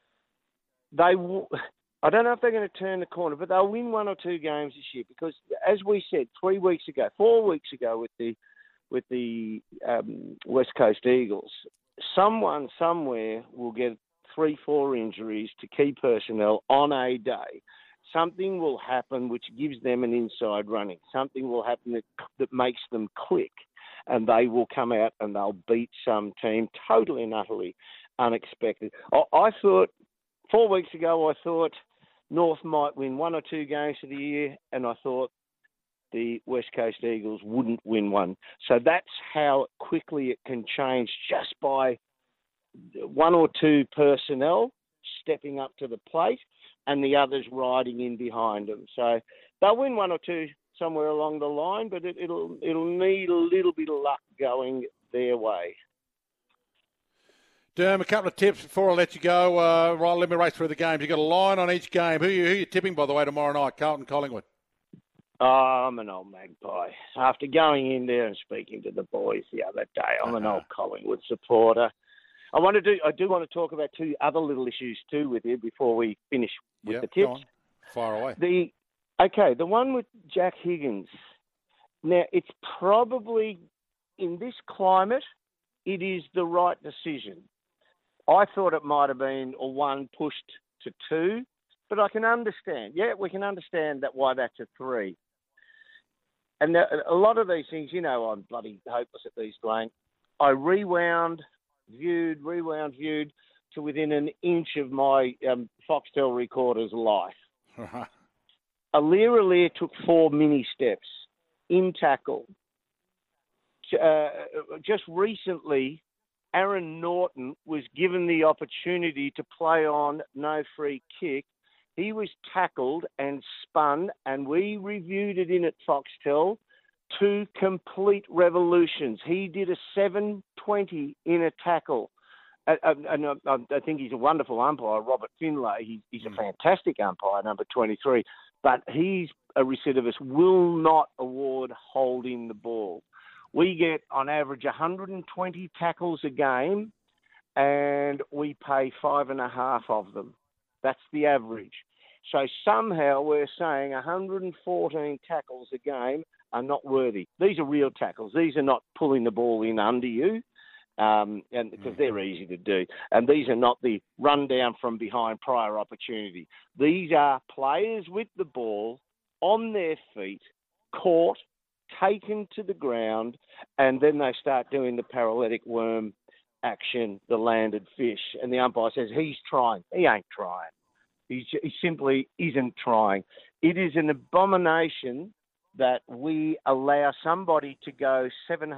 M: I don't know if they're going to turn the corner, but they'll win 1 or 2 games this year because, as we said 4 weeks ago with the West Coast Eagles, someone somewhere will get 3-4 injuries to key personnel on a day. Something will happen which gives them an inside running. Something will happen that makes them click, and they will come out and they'll beat some team totally and utterly unexpected. I thought 4 weeks ago, North might win 1 or 2 games for the year, and I thought the West Coast Eagles wouldn't win one. So that's how quickly it can change just by 1 or 2 personnel stepping up to the plate and the others riding in behind them. So they'll win 1 or 2 somewhere along the line, but it'll need a little bit of luck going their way.
B: Derm, a couple of tips before I let you go. Right, let me race through the games. You've got a line on each game. Who are you tipping, by the way, tomorrow night? Carlton, Collingwood.
M: Oh, I'm an old magpie. After going in there and speaking to the boys the other day, I'm an old Collingwood supporter. I do want to talk about 2 other little issues too with you before we finish with the tips.
B: Go on. Fire away.
M: The one with Jack Higgins. Now, it's probably, in this climate, it is the right decision. I thought it might have been a 1 pushed to 2, but I can understand. Yeah, we can understand why that's a 3. And a lot of these things, I'm bloody hopeless at these, Dwayne. I rewound, viewed to within an inch of my Foxtel recorder's life. Aliir took 4 mini steps in tackle. Just recently, Aaron Norton was given the opportunity to play on no free kick. He was tackled and spun, and we reviewed it in at Foxtel. 2 complete revolutions. He did a 720 in a tackle. And I think he's a wonderful umpire, Robert Finlay. He's a fantastic umpire, number 23. But he's a recidivist, will not award holding the ball. We get, on average, 120 tackles a game, and we pay 5.5 of them. That's the average. So somehow we're saying 114 tackles a game are not worthy. These are real tackles. These are not pulling the ball in under you, and because they're easy to do. And these are not the run down from behind prior opportunity. These are players with the ball on their feet, caught, taken to the ground, and then they start doing the paralytic worm action, the landed fish. And the umpire says, he's trying. He ain't trying. He simply isn't trying. It is an abomination that we allow somebody to go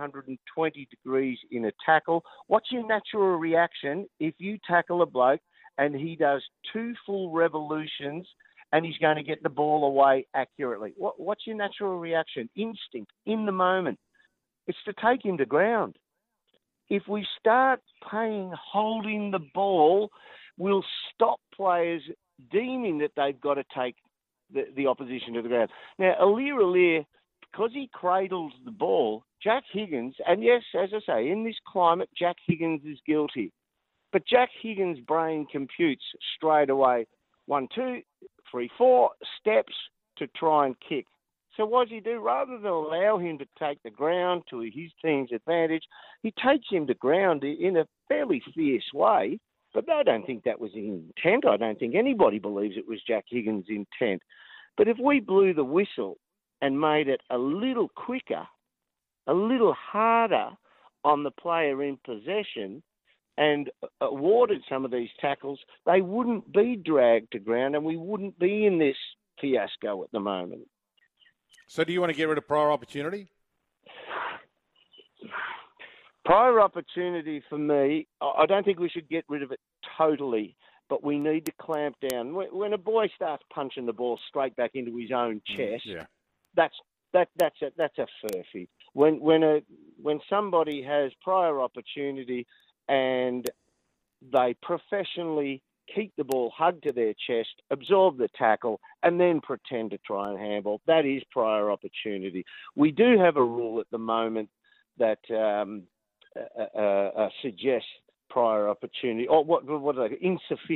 M: 720 degrees in a tackle. What's your natural reaction if you tackle a bloke and he does 2 full revolutions and he's going to get the ball away accurately? What's your natural reaction? Instinct, in the moment. It's to take him to ground. If we start paying holding the ball, we'll stop players deeming that they've got to take the opposition to the ground. Now, Aliir, because he cradles the ball, Jack Higgins, and yes, as I say, in this climate, Jack Higgins is guilty. But Jack Higgins' brain computes straight away 1, 2, 3, 4 steps to try and kick. So what does he do? Rather than allow him to take the ground to his team's advantage, he takes him to ground in a fairly fierce way. But I don't think that was his intent. I don't think anybody believes it was Jack Higgins' intent. But if we blew the whistle and made it a little quicker, a little harder on the player in possession and awarded some of these tackles, they wouldn't be dragged to ground and we wouldn't be in this fiasco at the moment.
B: So do you want to get rid of prior opportunity?
M: Prior opportunity for me, I don't think we should get rid of it totally, but we need to clamp down. When a boy starts punching the ball straight back into his own chest, that's a furphy. When somebody has prior opportunity and they professionally keep the ball hugged to their chest, absorb the tackle, and then pretend to try and handball, that is prior opportunity. We do have a rule at the moment that suggests prior opportunity, or what are they?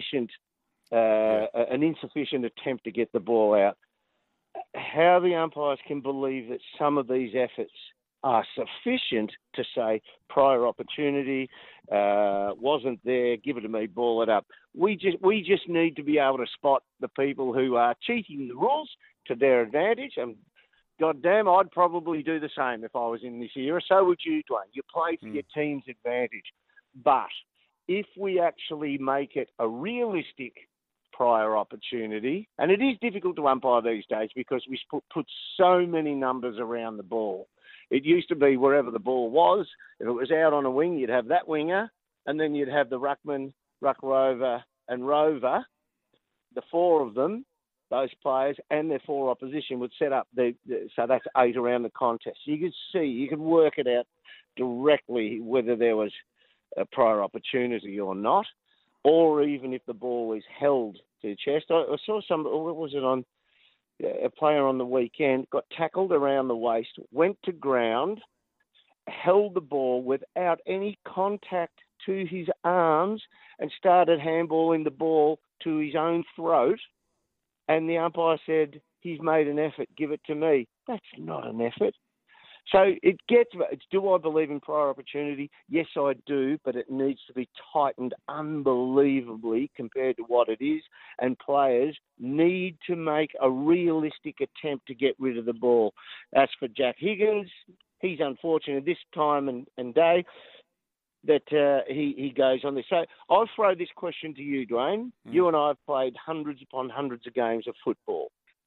M: An insufficient attempt to get the ball out. How the umpires can believe that some of these efforts are sufficient to say prior opportunity wasn't there, give it to me, ball it up. We just need to be able to spot the people who are cheating the rules to their advantage. And goddamn, I'd probably do the same if I was in this era. So would you, Dwayne. You play for your team's advantage. But if we actually make it a realistic prior opportunity, and it is difficult to umpire these days because we put so many numbers around the ball. It used to be wherever the ball was. If it was out on a wing, you'd have that winger, and then you'd have the ruckman, ruck rover, and rover. The four of them, those players, and their four opposition would set up so that's 8 around the contest. You could work it out directly whether there was a prior opportunity or not, or even if the ball is held to the chest. I saw what was it on? A player on the weekend got tackled around the waist, went to ground, held the ball without any contact to his arms and started handballing the ball to his own throat. And the umpire said, he's made an effort, give it to me. That's not an effort. So do I believe in prior opportunity? Yes, I do, but it needs to be tightened unbelievably compared to what it is, and players need to make a realistic attempt to get rid of the ball. As for Jack Higgins, he's unfortunate this time and day that he goes on this. So I'll throw this question to you, Dwayne. You and I have played hundreds upon hundreds of games of football.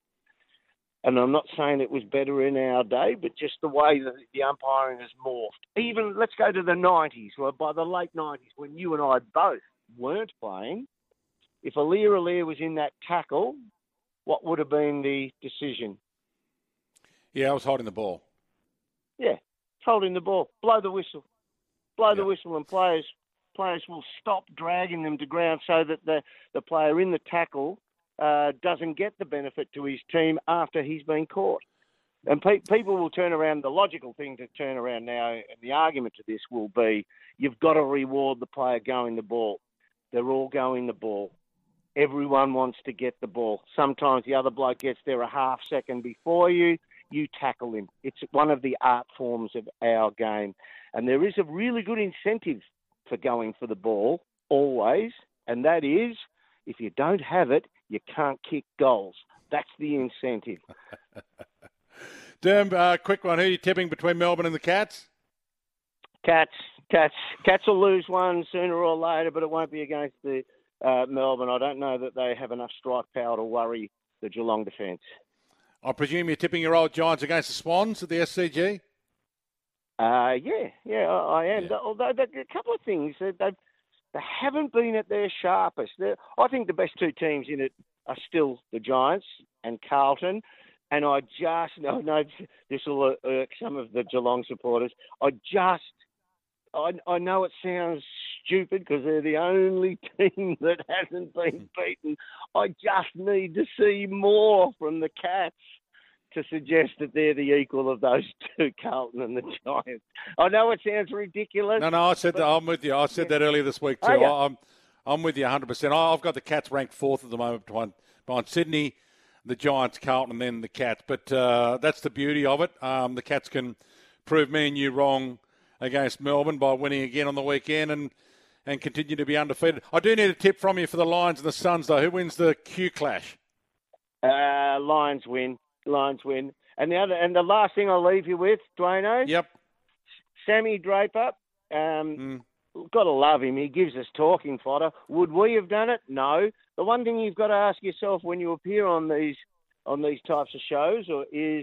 M: And I'm not saying it was better in our day, but just the way that the umpiring has morphed. Even, let's go to the 90s, well, by the late 90s, when you and I both weren't playing, if Aliir was in that tackle, what would have been the decision?
B: Yeah, I was holding the ball.
M: Yeah, holding the ball. Blow the whistle. Blow the whistle, and players will stop dragging them to ground so that the player in the tackle doesn't get the benefit to his team after he's been caught. And people will turn around. The logical thing to turn around now, and the argument to this will be, you've got to reward the player going the ball. They're all going the ball. Everyone wants to get the ball. Sometimes the other bloke gets there a half second before you tackle him. It's one of the art forms of our game. And there is a really good incentive for going for the ball, always, and that is, if you don't have it, you can't kick goals. That's the incentive.
B: Derm, quick one. Who are you tipping between Melbourne and the Cats?
M: Cats will lose one sooner or later, but it won't be against the Melbourne. I don't know that they have enough strike power to worry the Geelong defence.
B: I presume you're tipping your old Giants against the Swans at the SCG?
M: I am. Yeah. Although a couple of things, they haven't been at their sharpest. I think the best two teams in it are still the Giants and Carlton. And I know this will irk some of the Geelong supporters. I know it sounds stupid because they're the only team that hasn't been beaten. I just need to see more from the Cats to suggest that they're the equal of those two, Carlton and the Giants. I know it sounds ridiculous.
B: No, I said that. I'm with you. I said that earlier this week too. Okay. I'm with you 100%. I've got the Cats ranked fourth at the moment behind Sydney, the Giants, Carlton, and then the Cats. But that's the beauty of it. The Cats can prove me and you wrong against Melbourne by winning again on the weekend and continue to be undefeated. I do need a tip from you for the Lions and the Suns, though. Who wins the Q Clash?
M: Lions win. And the last thing I'll leave you with, Dwayno.
B: Yep.
M: Sammy Draper. Got to love him. He gives us talking fodder. Would we have done it? No. The one thing you've got to ask yourself when you appear on these types of shows is,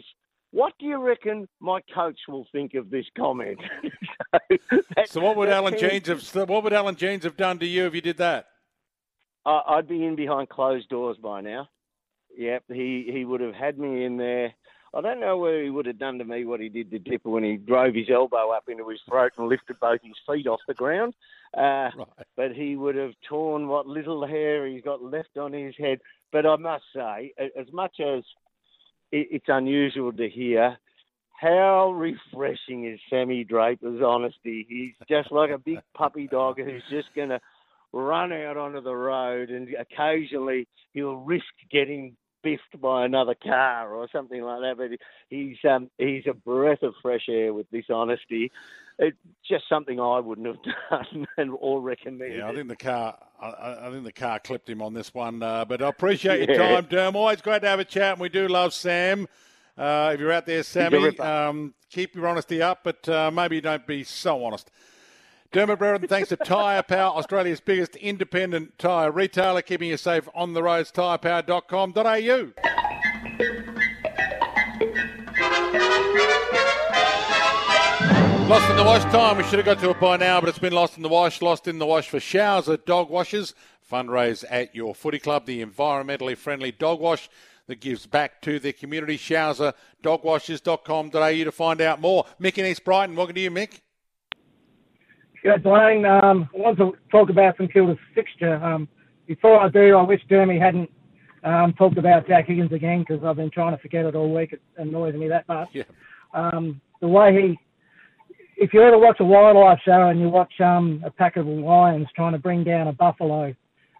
M: what do you reckon my coach will think of this comment?
B: So what would Alan Jeans have done to you if you did that?
M: I'd be in behind closed doors by now. Yep, he would have had me in there. I don't know whether he would have done to me what he did to Dipper when he drove his elbow up into his throat and lifted both his feet off the ground. Right. But he would have torn what little hair he's got left on his head. But I must say, as much as it's unusual to hear, how refreshing is Sammy Draper's honesty. He's just like a big puppy dog who's just going to run out onto the road, and occasionally he'll risk getting biffed by another car or something like that. But he's a breath of fresh air with this honesty. It's just something I wouldn't have done or recommended.
B: Yeah, I think the car clipped him on this one. But I appreciate your time, Derm. Always great to have a chat, and we do love Sam. If you're out there, Sammy, keep your honesty up, but maybe don't be so honest. Dermot Brereton, thanks to Tyre Power, Australia's biggest independent tyre retailer, keeping you safe on the roads, tyrepower.com.au. Lost in the wash time. We should have got to it by now, but it's been lost in the wash. Lost in the wash for Showser Dog Washers. Fundraise at your footy club, the environmentally friendly dog wash that gives back to the community. ShowserDogWashers.com.au to find out more. Mick in East Brighton. Welcome to you, Mick.
I: Yeah, Dwayne, I want to talk about St Kilda's fixture. Before I do, I wish Jeremy hadn't talked about Jack Higgins again, because I've been trying to forget it all week. It annoys me that much. Yeah. The way if you ever watch a wildlife show and you watch a pack of lions trying to bring down a buffalo,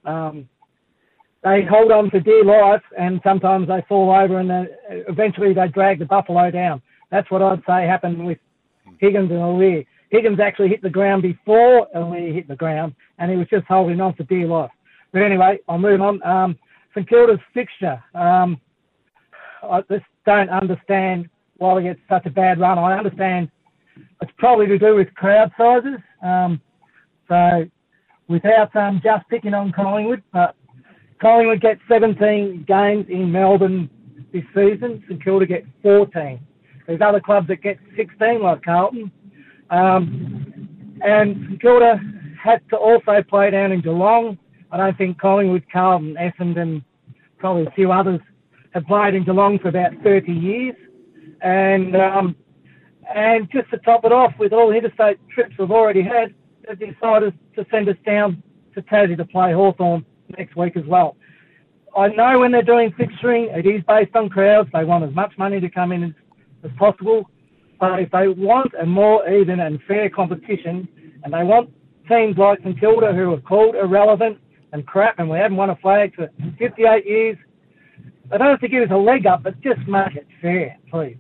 I: they hold on for dear life, and sometimes they fall over, and then eventually they drag the buffalo down. That's what I'd say happened with Higgins and Aliir. Higgins actually hit the ground before Aliir hit the ground, and he was just holding on for dear life. But anyway, I'll move on. St Kilda's fixture. I just don't understand why we get such a bad run. I understand it's probably to do with crowd sizes. So without just picking on Collingwood, but Collingwood gets 17 games in Melbourne this season. St Kilda gets 14. There's other clubs that get 16, like Carlton. And St Kilda had to also play down in Geelong. I don't think Collingwood, Carlton, Essendon, probably a few others have played in Geelong for about 30 years. And just to top it off, with all the interstate trips we've already had, they've decided to send us down to Tassie to play Hawthorn next week as well. I know when they're doing fixturing, it is based on crowds. They want as much money to come in as possible. But if they want a more even and fair competition, and they want teams like St Kilda, who are called irrelevant and crap, and we haven't won a flag for 58 years, they don't have to give us a leg up, but just make it fair, please.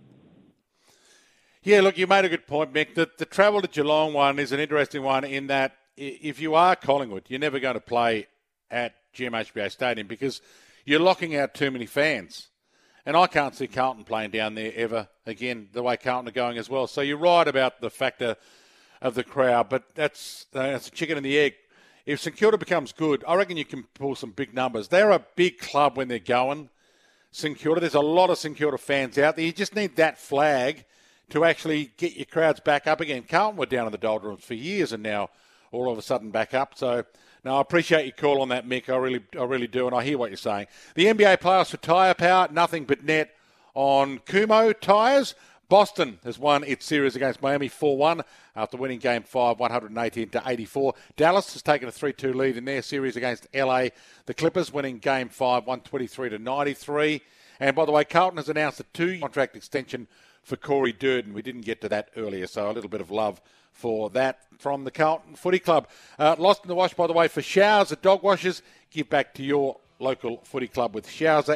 B: Yeah, look, you made a good point, Mick. The travel to Geelong one is an interesting one in that if you are Collingwood, you're never going to play at GMHBA Stadium because you're locking out too many fans. And I can't see Carlton playing down there ever again, the way Carlton are going as well. So you're right about the factor of the crowd, but that's a chicken and the egg. If St Kilda becomes good, I reckon you can pull some big numbers. They're a big club when they're going, St Kilda. There's a lot of St Kilda fans out there. You just need that flag to actually get your crowds back up again. Carlton were down in the doldrums for years and now all of a sudden back up. So, no, I appreciate your call on that, Mick. I really do, and I hear what you're saying. The NBA playoffs for Tyre Power, nothing but net on Kumho tyres. Boston has won its series against Miami 4-1 after winning Game 5 118-84. Dallas has taken a 3-2 lead in their series against LA. The Clippers winning Game 5 123-93. And by the way, Carlton has announced a 2-year contract extension for Corey Durden. We didn't get to that earlier, so a little bit of love for that from the Carlton Footy Club. Lost in the wash, by the way, for Showser Dog Washers. Give back to your local footy club with Showser,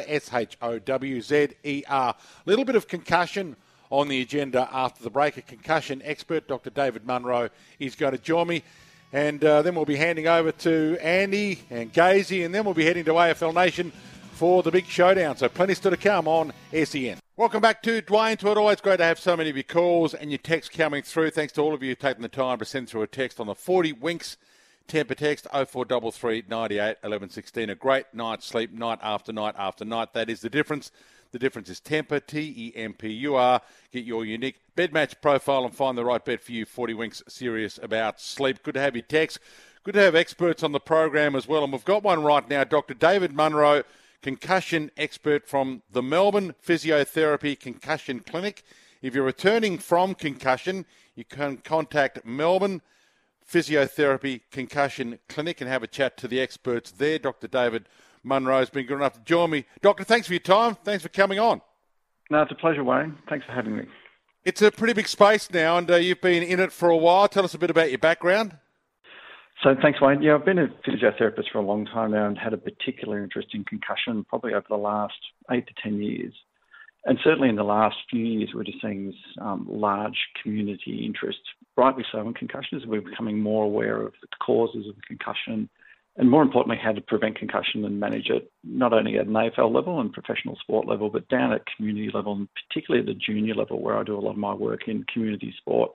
B: SHOWZER. Little bit of concussion on the agenda after the break. A concussion expert, Dr. David Munro, is going to join me. And then we'll be handing over to Andy and Gazy, and then we'll be heading to AFL Nation for the big showdown. So plenty still to come on SEN. Welcome back to Dwayne Twert. Always great to have so many of your calls and your texts coming through. Thanks to all of you taking the time to send through a text on the 40 Winks temper text 0433 98 11 16. A great night's sleep night after night after night. That is the difference. The difference is Tempur, Tempur. Get your unique bed match profile and find the right bed for you. 40 Winks, serious about sleep. Good to have you, Tex. Good to have experts on the program as well. And we've got one right now, Dr. David Munro, concussion expert from the Melbourne Physiotherapy Concussion Clinic. If you're returning from concussion, you can contact Melbourne Physiotherapy Concussion Clinic and have a chat to the experts there. Dr. David Munro has been good enough to join me. Doctor, thanks for your time. Thanks for coming on.
N: No, it's a pleasure, Wayne. Thanks for having me.
B: It's a pretty big space now, and you've been in it for a while. Tell us a bit about your background.
N: So thanks, Wayne. Yeah, I've been a physiotherapist for a long time now and had a particular interest in concussion probably over the last 8 to 10 years. And certainly in the last few years, we're just seeing this large community interest, rightly so, in concussions. We're becoming more aware of the causes of concussion and, more importantly, how to prevent concussion and manage it, not only at an AFL level and professional sport level, but down at community level, and particularly at the junior level, where I do a lot of my work in community sport.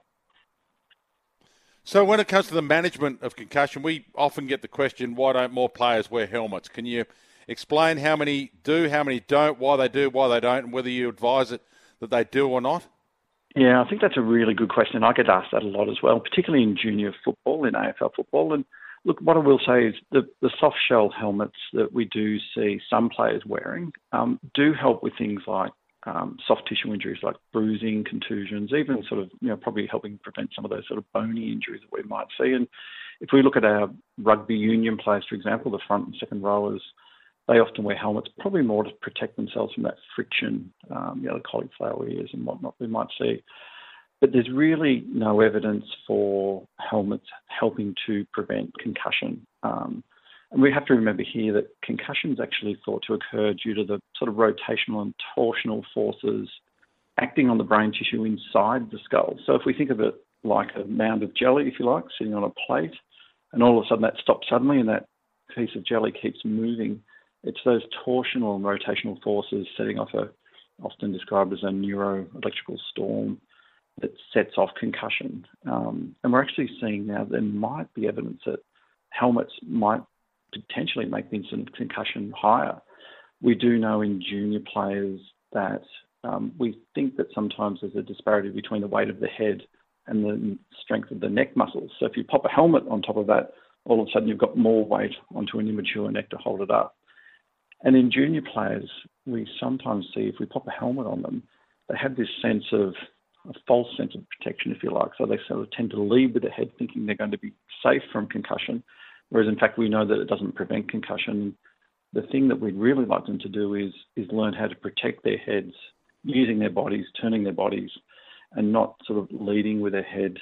B: So when it comes to the management of concussion, we often get the question, why don't more players wear helmets? Can you explain how many do, how many don't, why they do, why they don't, and whether you advise it that they do or not?
N: Yeah, I think that's a really good question. I get asked that a lot as well, particularly in junior football, in AFL football. And look, what I will say is the soft shell helmets that we do see some players wearing do help with things like soft tissue injuries like bruising, contusions, even sort of, probably helping prevent some of those sort of bony injuries that we might see. And if we look at our rugby union players, for example, the front and second rowers, they often wear helmets probably more to protect themselves from that friction, the cauliflower ears and whatnot we might see. But there's really no evidence for helmets helping to prevent concussion. And we have to remember here that concussion is actually thought to occur due to the sort of rotational and torsional forces acting on the brain tissue inside the skull. So if we think of it like a mound of jelly, if you like, sitting on a plate, and all of a sudden that stops suddenly and that piece of jelly keeps moving, it's those torsional and rotational forces setting off often described as a neuroelectrical storm that sets off concussion. And we're actually seeing now there might be evidence that helmets might potentially make the incidence of concussion higher. We do know in junior players that we think that sometimes there's a disparity between the weight of the head and the strength of the neck muscles. So if you pop a helmet on top of that, all of a sudden you've got more weight onto an immature neck to hold it up. And in junior players, we sometimes see if we pop a helmet on them, they have this sense of a false sense of protection, if you like. So they sort of tend to lead with their head thinking they're going to be safe from concussion, whereas in fact we know that it doesn't prevent concussion. The thing that we'd really like them to do is learn how to protect their heads, using their bodies, turning their bodies, and not sort of leading with their head,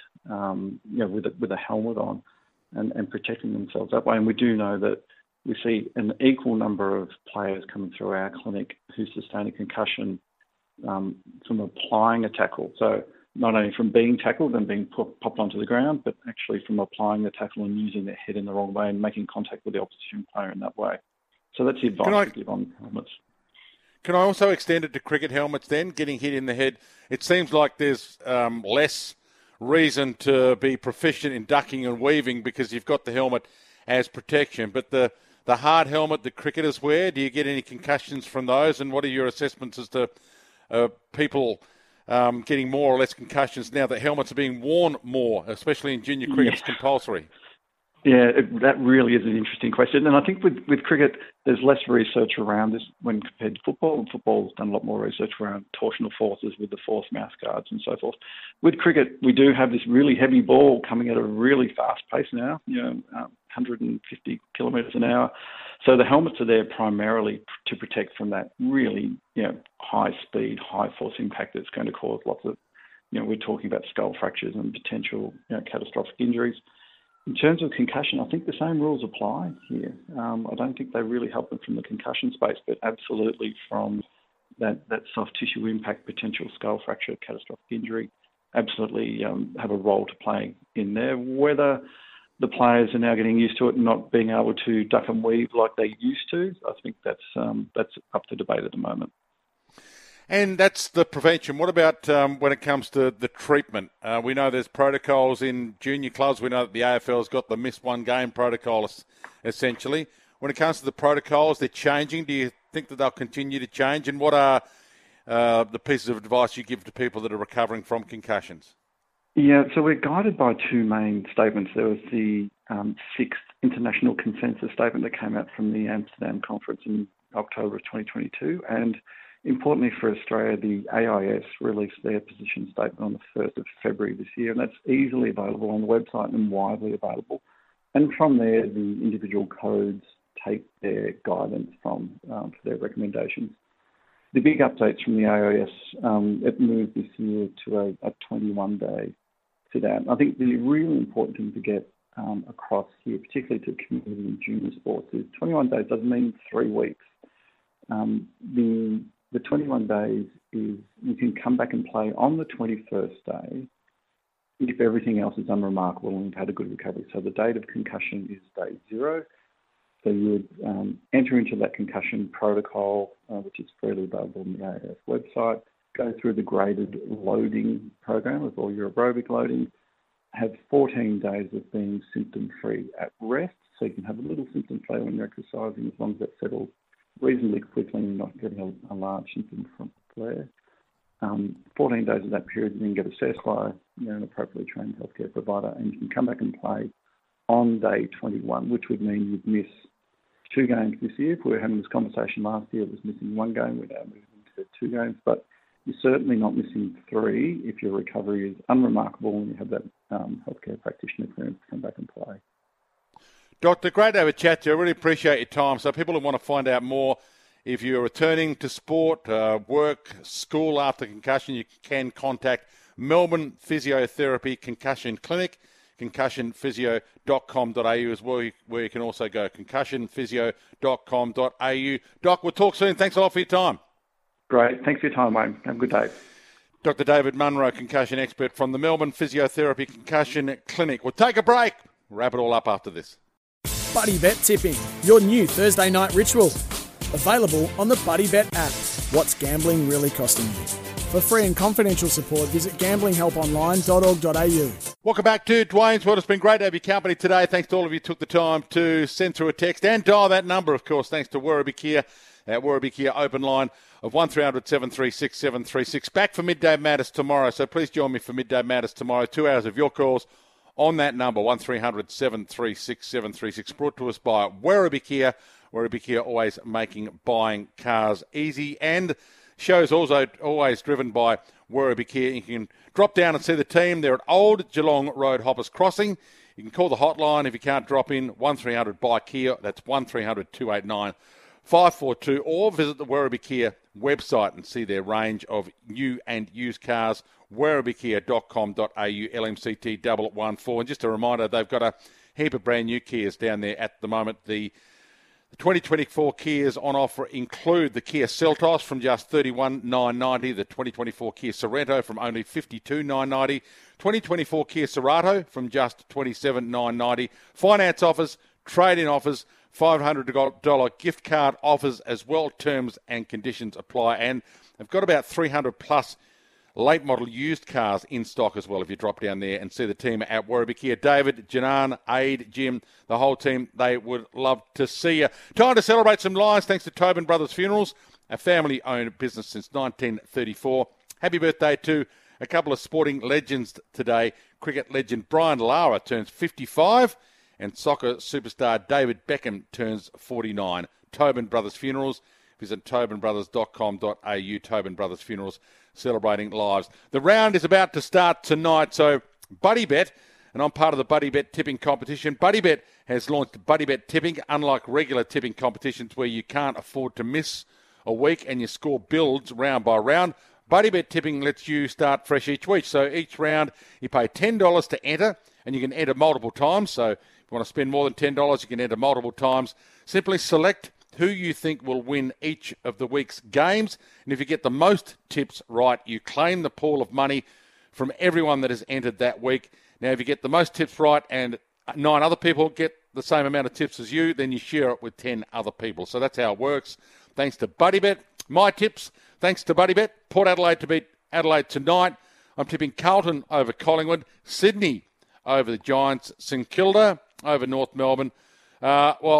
N: with a helmet on, and protecting themselves that way. And we do know that we see an equal number of players coming through our clinic who sustain a concussion from applying a tackle. So not only from being tackled and being popped onto the ground, but actually from applying the tackle and using their head in the wrong way and making contact with the opposition player in that way. So that's the advice we give on helmets.
B: Can I also extend it to cricket helmets then, getting hit in the head? It seems like there's less reason to be proficient in ducking and weaving because you've got the helmet as protection. But the hard helmet that cricketers wear, do you get any concussions from those? And what are your assessments as to people getting more or less concussions now that helmets are being worn more, especially in junior cricket? It's compulsory.
N: Yeah, that really is an interesting question. And I think with cricket, there's less research around this when compared to football. And football's done a lot more research around torsional forces with the force mouth guards and so forth. With cricket, we do have this really heavy ball coming at a really fast pace now, 150 kilometres an hour. So the helmets are there primarily to protect from that really, high speed, high force impact that's going to cause lots of, we're talking about skull fractures and potential, catastrophic injuries. In terms of concussion, I think the same rules apply here. I don't think they really help them from the concussion space, but absolutely from that soft tissue impact, potential skull fracture, catastrophic injury, absolutely have a role to play in there. Whether the players are now getting used to it and not being able to duck and weave like they used to, I think that's up for debate at the moment.
B: And that's the prevention. What about when it comes to the treatment? We know there's protocols in junior clubs. We know that the AFL's got the miss one game protocol, essentially. When it comes to the protocols, they're changing. Do you think that they'll continue to change? And what are the pieces of advice you give to people that are recovering from concussions?
N: Yeah, so we're guided by two main statements. There was the sixth international consensus statement that came out from the Amsterdam conference in October of 2022, and importantly for Australia, the AIS released their position statement on the 1st of February this year, and that's easily available on the website and widely available. And from there, the individual codes take their guidance from for their recommendations. The big updates from the AIS, it moved this year to a 21-day sit-out. I think the really important thing to get across here, particularly to community and junior sports, is 21 days doesn't mean 3 weeks. The 21 days is you can come back and play on the 21st day if everything else is unremarkable and you've had a good recovery. So the date of concussion is day 0. So you would enter into that concussion protocol, which is freely available on the AIS website, go through the graded loading program with all your aerobic loading, have 14 days of being symptom-free at rest, so you can have a little symptom flare when you're exercising as long as that settles reasonably quickly and you're not getting a large symptom from flare. 14 days of that period, you then get assessed by an appropriately trained healthcare provider, and you can come back and play on day 21, which would mean you'd miss 2 games this year. If we were having this conversation last year, it was missing 1 game. We're now moving to 2 games, but you're certainly not missing 3 if your recovery is unremarkable and you have that healthcare practitioner clearance to come back and play.
B: Doctor, great to have a chat to you. I really appreciate your time. So people who want to find out more, if you're returning to sport, work, school after concussion, you can contact Melbourne Physiotherapy Concussion Clinic, concussionphysio.com.au is where you can also go, concussionphysio.com.au. Doc, we'll talk soon. Thanks a lot for your time.
N: Great. Thanks for your time, Wayne. Have a good day.
B: Dr. David Munro, concussion expert from the Melbourne Physiotherapy Concussion Clinic. We'll take a break. Wrap it all up after this.
O: Buddy Bet Tipping, your new Thursday night ritual. Available on the Buddy Bet app. What's gambling really costing you? For free and confidential support, visit gamblinghelponline.org.au.
B: Welcome back to Dwayne's World. It's been great to have your company today. Thanks to all of you who took the time to send through a text and dial that number, of course. Thanks to Werribee Kia, our Werribee Kia open line of 1300 736 736. Back for Midday Matters tomorrow, so please join me for Midday Matters tomorrow. 2 hours of your calls on that number, 1300 736 736. Brought to us by Werribee Kia. Werribee Kia, always making buying cars easy. And show's also always driven by Werribee Kia. You can drop down and see the team. They're at Old Geelong Road, Hoppers Crossing. You can call the hotline if you can't drop in, 1300 by Kia. That's 1300 289 542, or visit the Werribee Kia website and see their range of new and used cars, werribeekia.com.au, LMCT 1114. And just a reminder, they've got a heap of brand new Kias down there at the moment. The 2024 Kias on offer include the Kia Seltos from just $31,990, the 2024 Kia Sorento from only $52,990, 2024 Kia Cerato from just $27,990, finance offers, trade-in offers, $500 gift card offers as well. Terms and conditions apply. And they've got about 300 plus late model used cars in stock as well if you drop down there and see the team at Werribee Kia. David, Janan, Aid, Jim, the whole team, they would love to see you. Time to celebrate some lives thanks to Tobin Brothers Funerals, a family-owned business since 1934. Happy birthday to a couple of sporting legends today. Cricket legend Brian Lara turns 55. And soccer superstar David Beckham turns 49. Tobin Brothers Funerals. Visit tobinbrothers.com.au. Tobin Brothers Funerals, celebrating lives. The round is about to start tonight, so Buddy Bet, and I'm part of the Buddy Bet tipping competition. Buddy Bet has launched Buddy Bet tipping, unlike regular tipping competitions where you can't afford to miss a week and your score builds round by round. Buddy Bet tipping lets you start fresh each week. So each round you pay $10 to enter, and you can enter multiple times. So if you want to spend more than $10, you can enter multiple times. Simply select who you think will win each of the week's games. And if you get the most tips right, you claim the pool of money from everyone that has entered that week. Now, if you get the most tips right and 9 other people get the same amount of tips as you, then you share it with 10 other people. So that's how it works. Thanks to Buddy Bet. My tips, thanks to Buddy Bet. Port Adelaide to beat Adelaide tonight. I'm tipping Carlton over Collingwood. Sydney over the Giants. St Kilda over North Melbourne.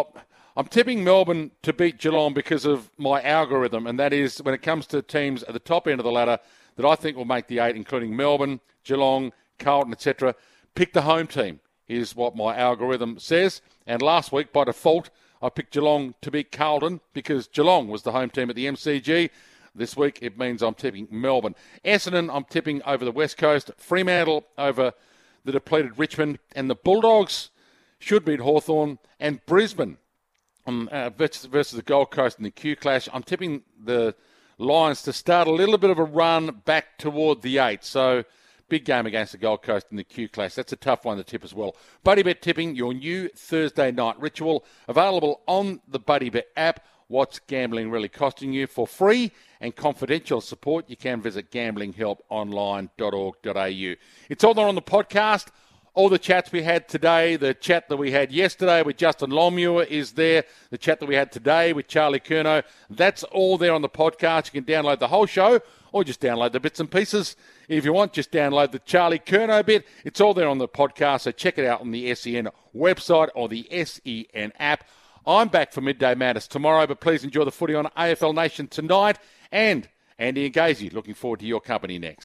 B: I'm tipping Melbourne to beat Geelong because of my algorithm, and that is when it comes to teams at the top end of the ladder that I think will make the 8, including Melbourne, Geelong, Carlton, etc., pick the home team, is what my algorithm says. And last week, by default, I picked Geelong to beat Carlton because Geelong was the home team at the MCG. This week, it means I'm tipping Melbourne. Essendon, I'm tipping over the West Coast. Fremantle over the depleted Richmond. And the Bulldogs should beat Hawthorn. And Brisbane versus the Gold Coast in the Q Clash. I'm tipping the Lions to start a little bit of a run back toward the 8. So big game against the Gold Coast in the Q Clash. That's a tough one to tip as well. Buddy Bet Tipping, your new Thursday night ritual, available on the Buddy Bet app. What's gambling really costing you? For free and confidential support, you can visit gamblinghelponline.org.au. It's all there on the podcast. All the chats we had today, the chat that we had yesterday with Justin Longmuir is there. The chat that we had today with Charlie Curnow, that's all there on the podcast. You can download the whole show or just download the bits and pieces. If you want, just download the Charlie Curnow bit. It's all there on the podcast, so check it out on the SEN website or the SEN app. I'm back for Midday Madness tomorrow, but please enjoy the footy on AFL Nation tonight. And Andy and Gazy, looking forward to your company next.